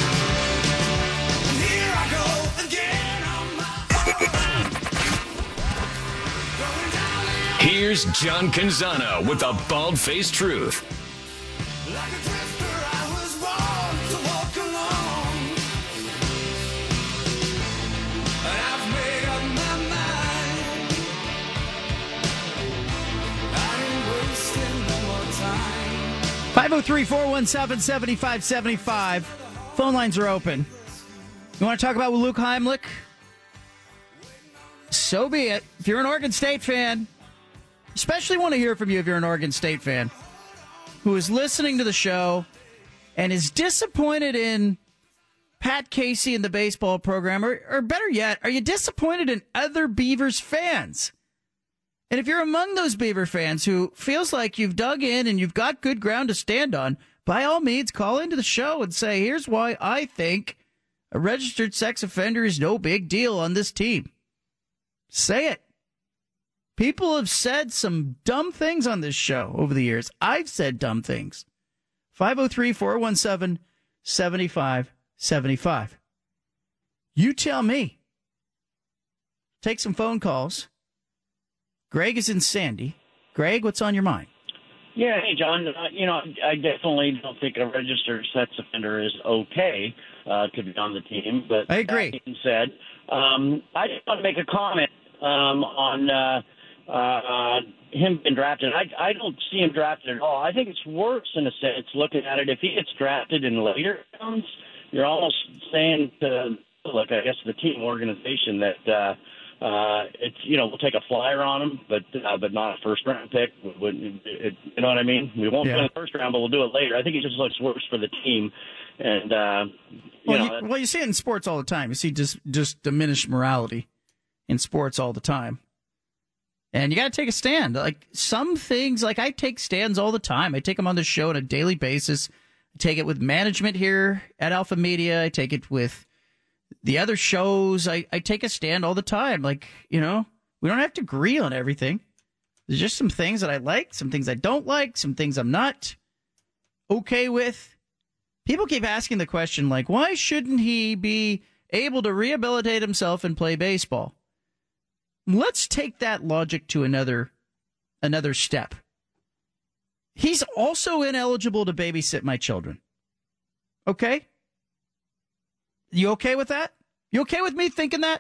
Here's John Canzano with the bald-faced truth. Like a drifter, I was born to walk along. And I've made up my mind. I ain't wasting no more time. 503-417-7575. Phone lines are open. You want to talk about Luke Heimlich? So be it. If you're an Oregon State fan, especially want to hear from you if you're an Oregon State fan, who is listening to the show and is disappointed in Pat Casey and the baseball program, or better yet, are you disappointed in other Beavers fans? And if you're among those Beaver fans who feels like you've dug in and you've got good ground to stand on, by all means, call into the show and say, here's why I think a registered sex offender is no big deal on this team. Say it. People have said some dumb things on this show over the years. I've said dumb things. 503-417-7575. You tell me. Take some phone calls. Greg is in Sandy. Greg, what's on your mind? Yeah, hey, John. I definitely don't think a registered sex offender is okay to be on the team. But I agree. That being said, I just want to make a comment on him being drafted. I don't see him drafted at all. I think it's worse in a sense looking at it. If he gets drafted in later rounds, you're almost saying to, look, I guess the team organization that it's we'll take a flyer on him, but not a first round pick. You know what I mean? We won't do it in the first round, but we'll do it later. I think it just looks worse for the team. And you see it in sports all the time. You see just diminished morality in sports all the time. And you got to take a stand. Like some things, like I take stands all the time. I take them on the show on a daily basis. I take it with management here at Alpha Media. I take it with the other shows. I take a stand all the time. Like, we don't have to agree on everything. There's just some things that I like, some things I don't like, some things I'm not okay with. People keep asking the question, like, why shouldn't he be able to rehabilitate himself and play baseball? Let's take that logic to another step. He's also ineligible to babysit my children. Okay? You okay with that? You okay with me thinking that?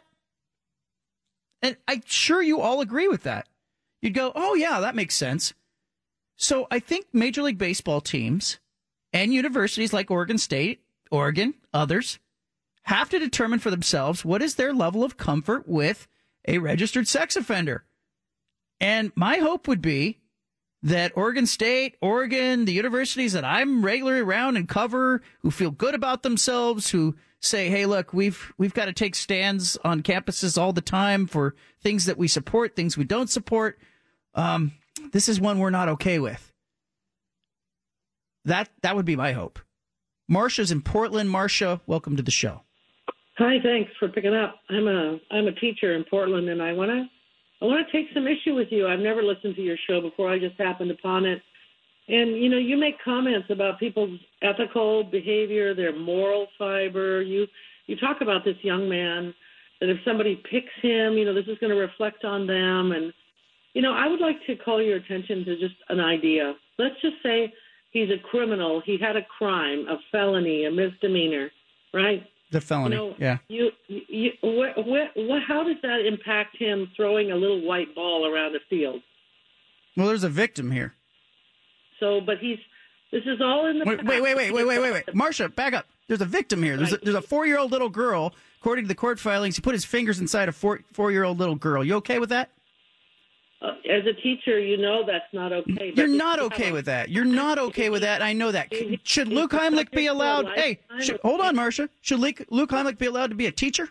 And I'm sure you all agree with that. You'd go, oh, yeah, that makes sense. So I think Major League Baseball teams and universities like Oregon State, Oregon, others, have to determine for themselves what is their level of comfort with a registered sex offender. And my hope would be that Oregon State, Oregon, the universities that I'm regularly around and cover, who feel good about themselves, who say, hey, look, we've got to take stands on campuses all the time for things that we support, things we don't support. This is one we're not okay with. That would be my hope. Marcia's in Portland. Marcia, welcome to the show. Hi, thanks for picking up. I'm a teacher in Portland, and I want to take some issue with you. I've never listened to your show before. I just happened upon it. And, you make comments about people's ethical behavior, their moral fiber. You talk about this young man, that if somebody picks him, this is going to reflect on them. And, I would like to call your attention to just an idea. Let's just say he's a criminal. He had a crime, a felony, a misdemeanor, right? The felony, yeah. How does that impact him throwing a little white ball around the field? Well, there's a victim here. So, but this is all in the Wait. Marsha, back up. There's a victim here. There's a 4-year-old little girl. According to the court filings, he put his fingers inside a 4-year-old little girl. You okay with that? As a teacher, you know that's not okay. You're not okay with that. You're not okay with that. I know that. Should Luke Heimlich be allowed? Hey, hold on, Marsha. Should Luke Heimlich be allowed to be a teacher?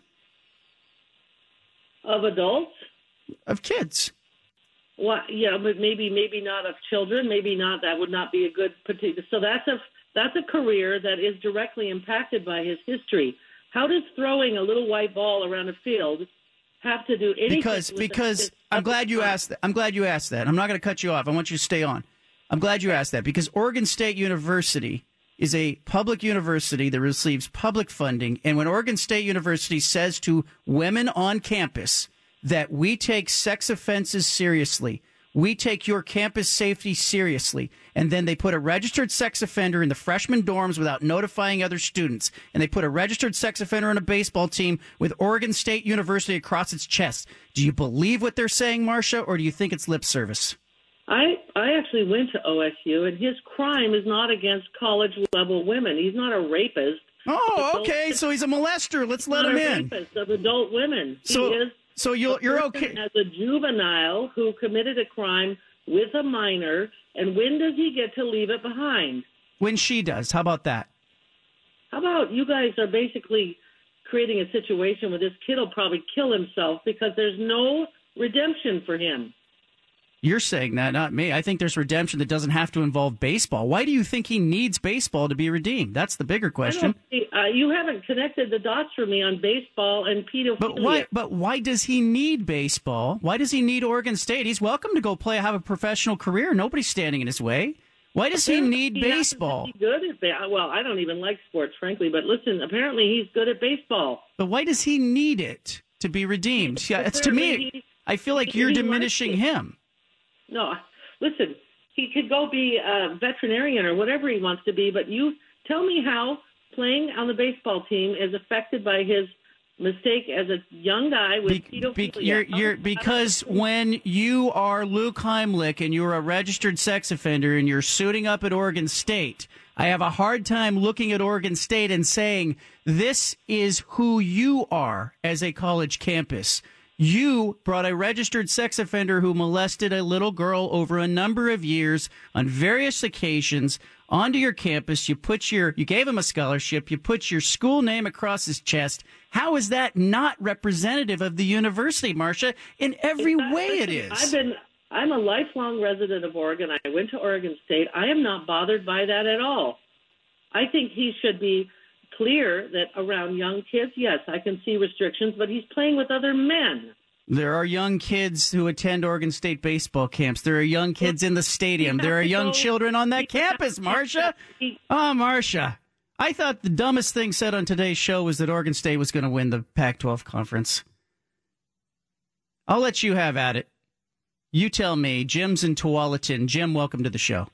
Of adults? Of kids. Well, yeah, but maybe not of children. Maybe not. That would not be a good particular. So that's a career that is directly impacted by his history. How does throwing a little white ball around a field have to do anything? Because I'm glad you asked that. I'm glad you asked that. I'm not going to cut you off. I want you to stay on. I'm glad you asked that because Oregon State University is a public university that receives public funding, and when Oregon State University says to women on campus that we take sex offenses seriously, we take your campus safety seriously, and then they put a registered sex offender in the freshman dorms without notifying other students, and they put a registered sex offender on a baseball team with Oregon State University across its chest. Do you believe what they're saying, Marsha, or do you think it's lip service? I actually went to OSU, and his crime is not against college-level women. He's not a rapist. Oh, okay, so he's a molester. Let's let him in. Rapist of adult women. So you're okay. As a juvenile who committed a crime with a minor, and when does he get to leave it behind? When she does. How about that? How about you guys are basically creating a situation where this kid will probably kill himself because there's no redemption for him. You're saying that, not me. I think there's redemption that doesn't have to involve baseball. Why do you think he needs baseball to be redeemed? That's the bigger question. You haven't connected the dots for me on baseball and pedophilia. But why does he need baseball? Why does he need Oregon State? He's welcome to go play, have a professional career. Nobody's standing in his way. Why does he need baseball? Good at well, I don't even like sports, frankly. But listen, apparently he's good at baseball. But why does he need it to be redeemed? Yeah, it's to me. I feel like you're diminishing him. No, listen, he could go be a veterinarian or whatever he wants to be, but you tell me how playing on the baseball team is affected by his mistake as a young guy with pedophilia. Because when you are Luke Heimlich and you're a registered sex offender and you're suiting up at Oregon State, I have a hard time looking at Oregon State and saying this is who you are as a college campus. You brought a registered sex offender who molested a little girl over a number of years on various occasions onto your campus. You gave him a scholarship. You put your school name across his chest. How is that not representative of the university, Marsha? In every way it is. I'm a lifelong resident of Oregon. I went to Oregon State. I am not bothered by that at all. I think he should be clear that around young kids, yes, I can see restrictions, but he's playing with other men. There are young kids who attend Oregon State baseball camps. There are young kids in the stadium. There are young children on that campus, Marsha. Oh, Marsha. I thought the dumbest thing said on today's show was that Oregon State was going to win the Pac-12 conference. I'll let you have at it. You tell me. Jim's in Tualatin. Jim, welcome to the show.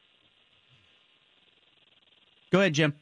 Go ahead, Jim.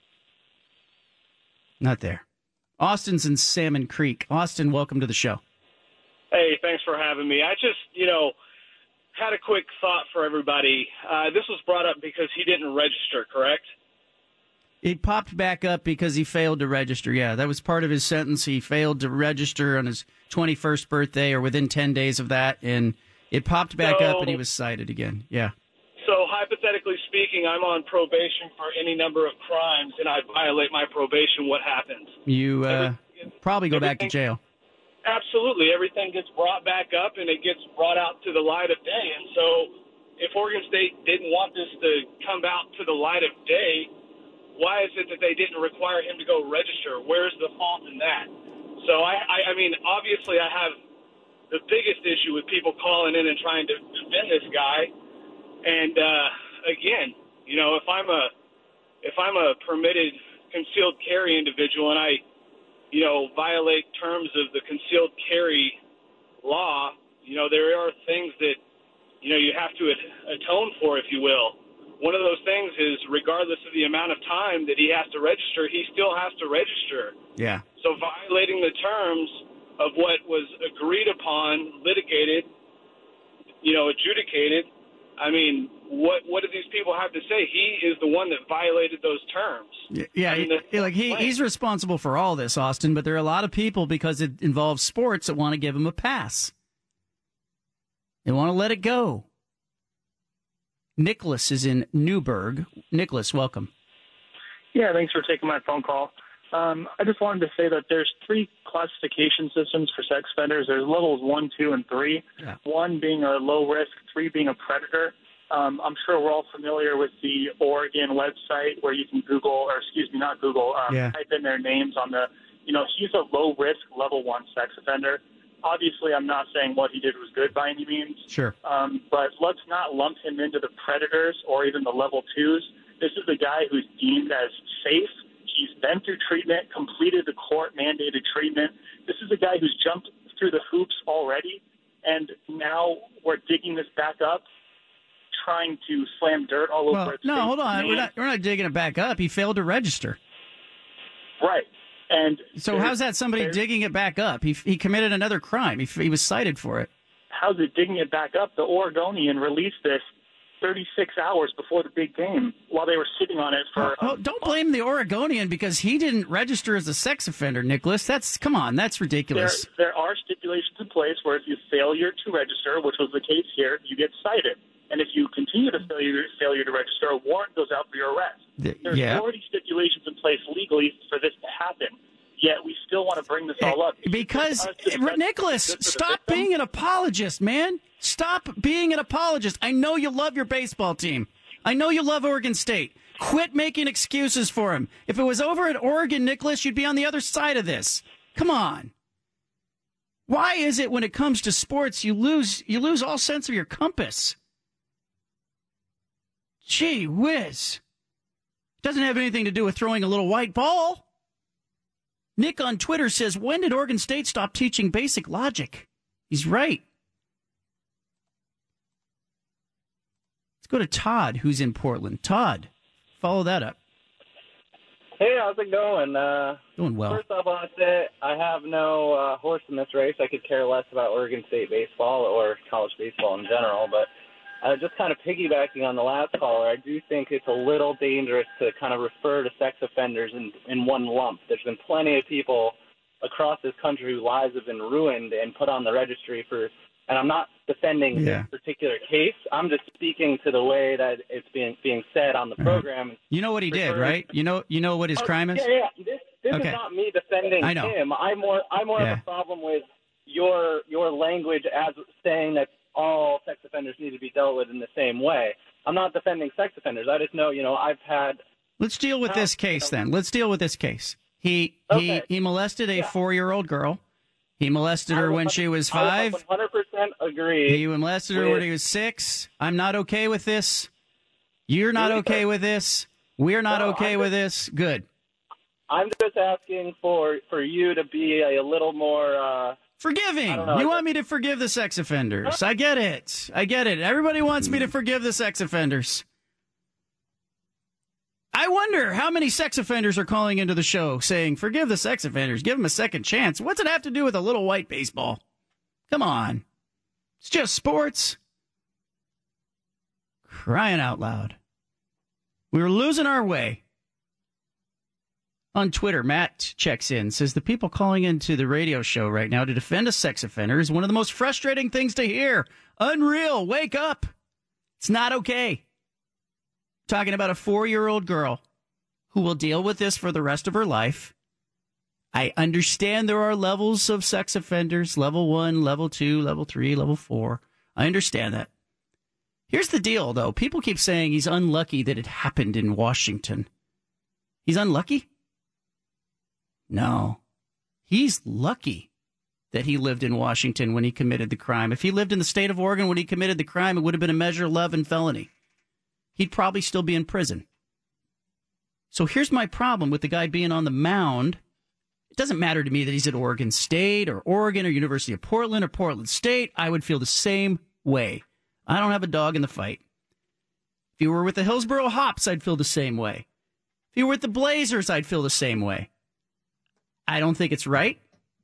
Not there. Austin's in Salmon Creek. Austin, welcome to the show. Hey, thanks for having me. I just, had a quick thought for everybody. This was brought up because he didn't register, correct? It popped back up because he failed to register. Yeah, that was part of his sentence. He failed to register on his 21st birthday or within 10 days of that, and it popped back up and he was cited again. Yeah. So hypothetically speaking, I'm on probation for any number of crimes, and I violate my probation. What happens? You probably go back to jail. Absolutely. Everything gets brought back up, and it gets brought out to the light of day. And so if Oregon State didn't want this to come out to the light of day, why is it that they didn't require him to go register? Where's the fault in that? So, I mean, obviously I have the biggest issue with people calling in and trying to defend this guy. And again, if I'm a permitted concealed carry individual and I, violate terms of the concealed carry law, there are things that, you have to atone for, if you will. one of those things is regardless of the amount of time that he has to register, he still has to register. Yeah. So violating the terms of what was agreed upon, litigated, adjudicated, I mean, what do these people have to say? He is the one that violated those terms. Yeah, he's responsible for all this, Austin, but there are a lot of people, because it involves sports, that want to give him a pass. They want to let it go. Nicholas is in Newburgh. Nicholas, welcome. Yeah, thanks for taking my phone call. I just wanted to say that there's 3 classification systems for sex offenders. There's levels 1, 2, and 3. Yeah. 1 being a low risk, 3 being a predator. I'm sure we're all familiar with the Oregon website where you can type in their names on the, he's a low risk level 1 sex offender. Obviously, I'm not saying what he did was good by any means. Sure. But let's not lump him into the predators or even the level 2s. This is a guy who's deemed as safe. He's been through treatment, completed the court-mandated treatment. This is a guy who's jumped through the hoops already, and now we're digging this back up, trying to slam dirt all over its face. No, hold on. We're not digging it back up. He failed to register. Right. And so how's that somebody digging it back up? He committed another crime. He was cited for it. How's it digging it back up? The Oregonian released this 36 hours before the big game while they were sitting on it for... don't blame the Oregonian because he didn't register as a sex offender, Nicholas. Come on, that's ridiculous. There are stipulations in place where if you failure to register, which was the case here, you get cited. And if you continue to failure to register, a warrant goes out for your arrest. There's already stipulations in place legally for this to happen. Yet we still want to bring this all up. Because, Nicholas, stop being an apologist, man. Stop being an apologist. I know you love your baseball team. I know you love Oregon State. Quit making excuses for him. If it was over at Oregon, Nicholas, you'd be on the other side of this. Come on. Why is it when it comes to sports you lose all sense of your compass? Gee whiz. Doesn't have anything to do with throwing a little white ball. Nick on Twitter says, when did Oregon State stop teaching basic logic? He's right. Let's go to Todd, who's in Portland. Todd, follow that up. Hey, how's it going? Doing well. First off, I want to say I have no horse in this race. I could care less about Oregon State baseball or college baseball in general, but just kind of piggybacking on the last caller, I do think it's a little dangerous to kind of refer to sex offenders in one lump. There's been plenty of people across this country whose lives have been ruined and put on the registry for, and I'm not defending this particular case. I'm just speaking to the way that it's being said on the program. You know what he did, right? You know what his crime is? Yeah. This is not me defending him. I'm more have a problem with your language as saying that all sex offenders need to be dealt with in the same way. I'm not defending sex offenders. I just know, I've had... Let's deal with this case then. Let's deal with this case. He molested a 4-year-old girl. He molested her when she was 5. I 100% agree. He molested her when he was 6. I'm not okay with this. You're not okay with this. We're not okay with this. Good. I'm just asking for you to be a little more... forgiving. You want me to forgive the sex offenders. I get it. Everybody wants me to forgive the sex offenders. I wonder how many sex offenders are calling into the show saying, forgive the sex offenders, give them a second chance. What's it have to do with a little white baseball? Come on. It's just sports. Crying out loud. We were losing our way. On Twitter, Matt checks in, says the people calling into the radio show right now to defend a sex offender is one of the most frustrating things to hear. Unreal. Wake up. It's not okay. Talking about a 4-year-old girl who will deal with this for the rest of her life. I understand there are levels of sex offenders, level 1, level 2, level 3, level 4. I understand that. Here's the deal, though. People keep saying he's unlucky that it happened in Washington. He's unlucky? No. He's lucky that he lived in Washington when he committed the crime. If he lived in the state of Oregon when he committed the crime, it would have been a measure of love and felony. He'd probably still be in prison. So here's my problem with the guy being on the mound. It doesn't matter to me that he's at Oregon State or Oregon or University of Portland or Portland State. I would feel the same way. I don't have a dog in the fight. If you were with the Hillsboro Hops, I'd feel the same way. If you were with the Blazers, I'd feel the same way. I don't think it's right.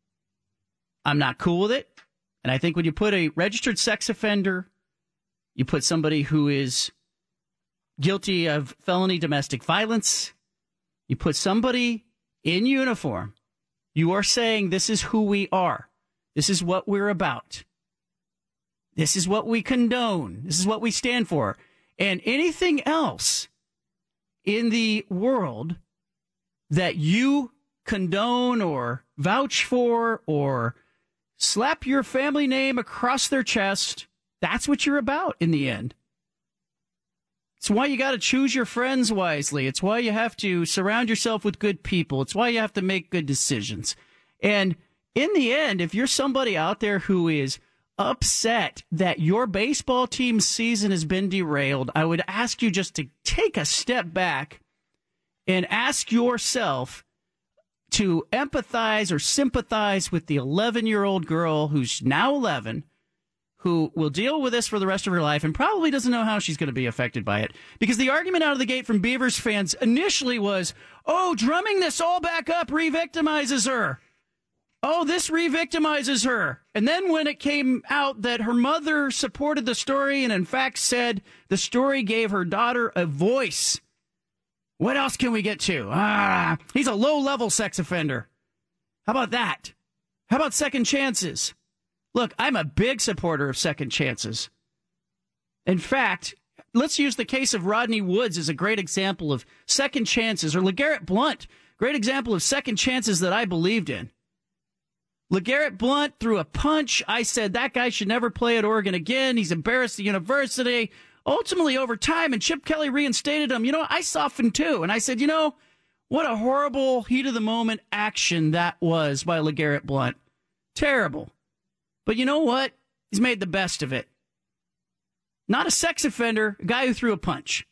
I'm not cool with it. And I think when you put a registered sex offender, you put somebody who is guilty of felony domestic violence, you put somebody in uniform, you are saying this is who we are. This is what we're about. This is what we condone. This is what we stand for. And anything else in the world that you condone or vouch for or slap your family name across their chest, that's what you're about in the end. It's why you got to choose your friends wisely. It's why you have to surround yourself with good people. It's why you have to make good decisions. And in the end, if you're somebody out there who is upset that your baseball team's season has been derailed, I would ask you just to take a step back and ask yourself to empathize or sympathize with the 11-year-old girl who's now 11, who will deal with this for the rest of her life and probably doesn't know how she's going to be affected by it. Because the argument out of the gate from Beavers fans initially was, oh, drumming this all back up re-victimizes her. Oh, this re-victimizes her. And then when it came out that her mother supported the story and in fact said the story gave her daughter a voice, what else can we get to? He's a low-level sex offender. How about that? How about second chances? Look, I'm a big supporter of second chances. In fact, let's use the case of Rodney Woods as a great example of second chances, or LeGarrette Blount, great example of second chances that I believed in. LeGarrette Blount threw a punch. I said that guy should never play at Oregon again. He's embarrassed the university. Ultimately, over time, and Chip Kelly reinstated him, I softened too. And I said, what a horrible heat-of-the-moment action that was by LeGarrette Blount. Terrible. But you know what? He's made the best of it. Not a sex offender, a guy who threw a punch.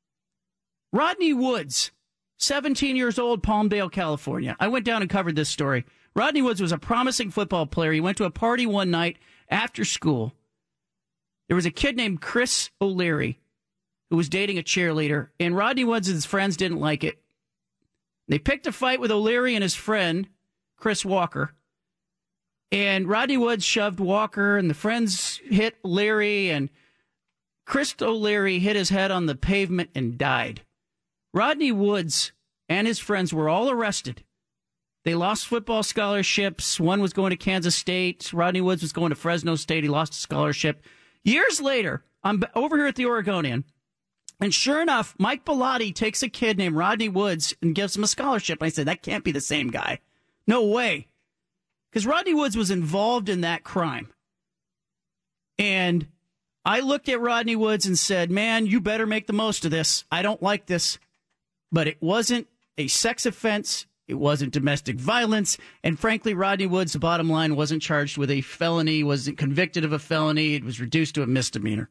Rodney Woods, 17 years old, Palmdale, California. I went down and covered this story. Rodney Woods was a promising football player. He went to a party one night after school. There was a kid named Chris O'Leary who was dating a cheerleader, and Rodney Woods and his friends didn't like it. They picked a fight with O'Leary and his friend, Chris Walker, and Rodney Woods shoved Walker, and the friends hit O'Leary, and Chris O'Leary hit his head on the pavement and died. Rodney Woods and his friends were all arrested. They lost football scholarships. One was going to Kansas State. Rodney Woods was going to Fresno State. He lost a scholarship. Years later, I'm over here at the Oregonian, and sure enough, Mike Bellotti takes a kid named Rodney Woods and gives him a scholarship. I said, that can't be the same guy. No way. Because Rodney Woods was involved in that crime. And I looked at Rodney Woods and said, man, you better make the most of this. I don't like this. But it wasn't a sex offense. It wasn't domestic violence. And frankly, Rodney Woods, the bottom line, wasn't charged with a felony, wasn't convicted of a felony. It was reduced to a misdemeanor.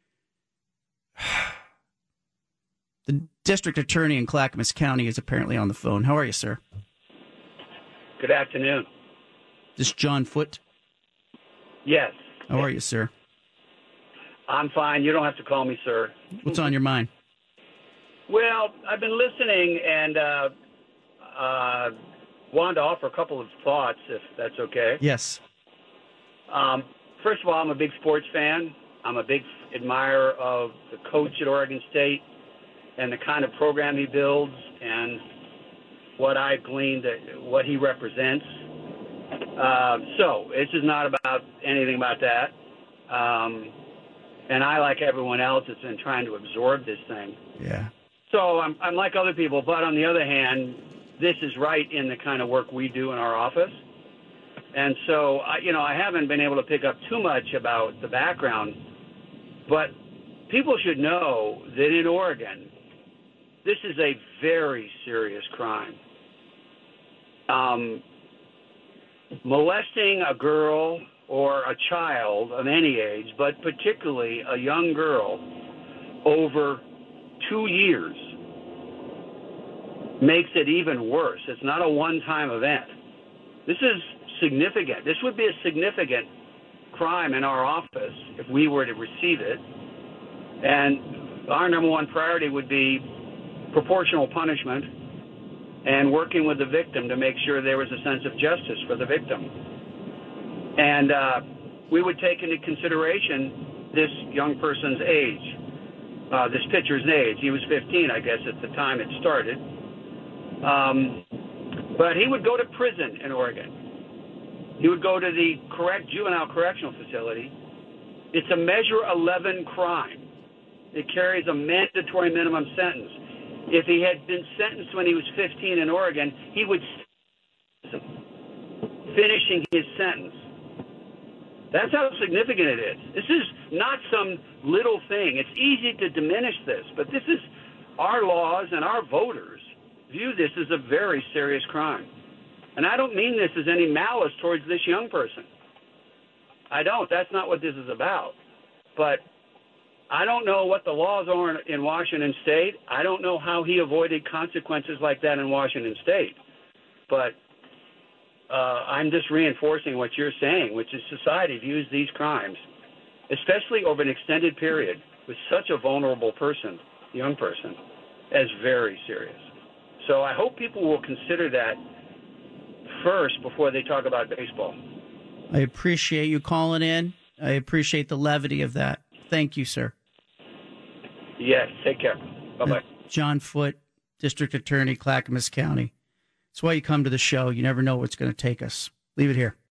The district attorney in Clackamas County is apparently on the phone. How are you, sir? Good afternoon. This is John Foote? Yes. How are you, sir? I'm fine. You don't have to call me sir. What's on your mind? Well, I've been listening and wanted to offer a couple of thoughts, if that's okay. Yes. First of all, I'm a big sports fan. I'm a big admirer of the coach at Oregon State and the kind of program he builds and what I gleaned, what he represents. So this is not about anything about that. And I, like everyone else, has been trying to absorb this thing. Yeah. So I'm like other people, but on the other hand, this is right in the kind of work we do in our office. And so, I haven't been able to pick up too much about the background, but people should know that in Oregon, this is a very serious crime. Molesting a girl or a child of any age, but particularly a young girl, over 2 years makes it even worse. It's not a one-time event. This is significant. This would be a significant crime in our office if we were to receive it. And our number one priority would be proportional punishment and working with the victim to make sure there was a sense of justice for the victim. And we would take into consideration this young person's age, this pitcher's age. He was 15, I guess, at the time it started. But he would go to prison in Oregon. He would go to the juvenile correctional facility. It's a Measure 11 crime. It carries a mandatory minimum sentence. If he had been sentenced when he was 15 in Oregon, he would finishing his sentence. That's how significant it is. This is not some little thing. It's easy to diminish this, but this is our laws and our voters view this as a very serious crime. And I don't mean this as any malice towards this young person. I don't. That's not what this is about. But I don't know what the laws are in Washington State. I don't know how he avoided consequences like that in Washington State. But I'm just reinforcing what you're saying, which is society views these crimes, especially over an extended period with such a vulnerable person, young person, as very serious. So I hope people will consider that first before they talk about baseball. I appreciate you calling in. I appreciate the levity of that. Thank you, sir. Yes, take care. Bye-bye. John Foote, District Attorney, Clackamas County. That's why you come to the show. You never know what's going to take us. Leave it here.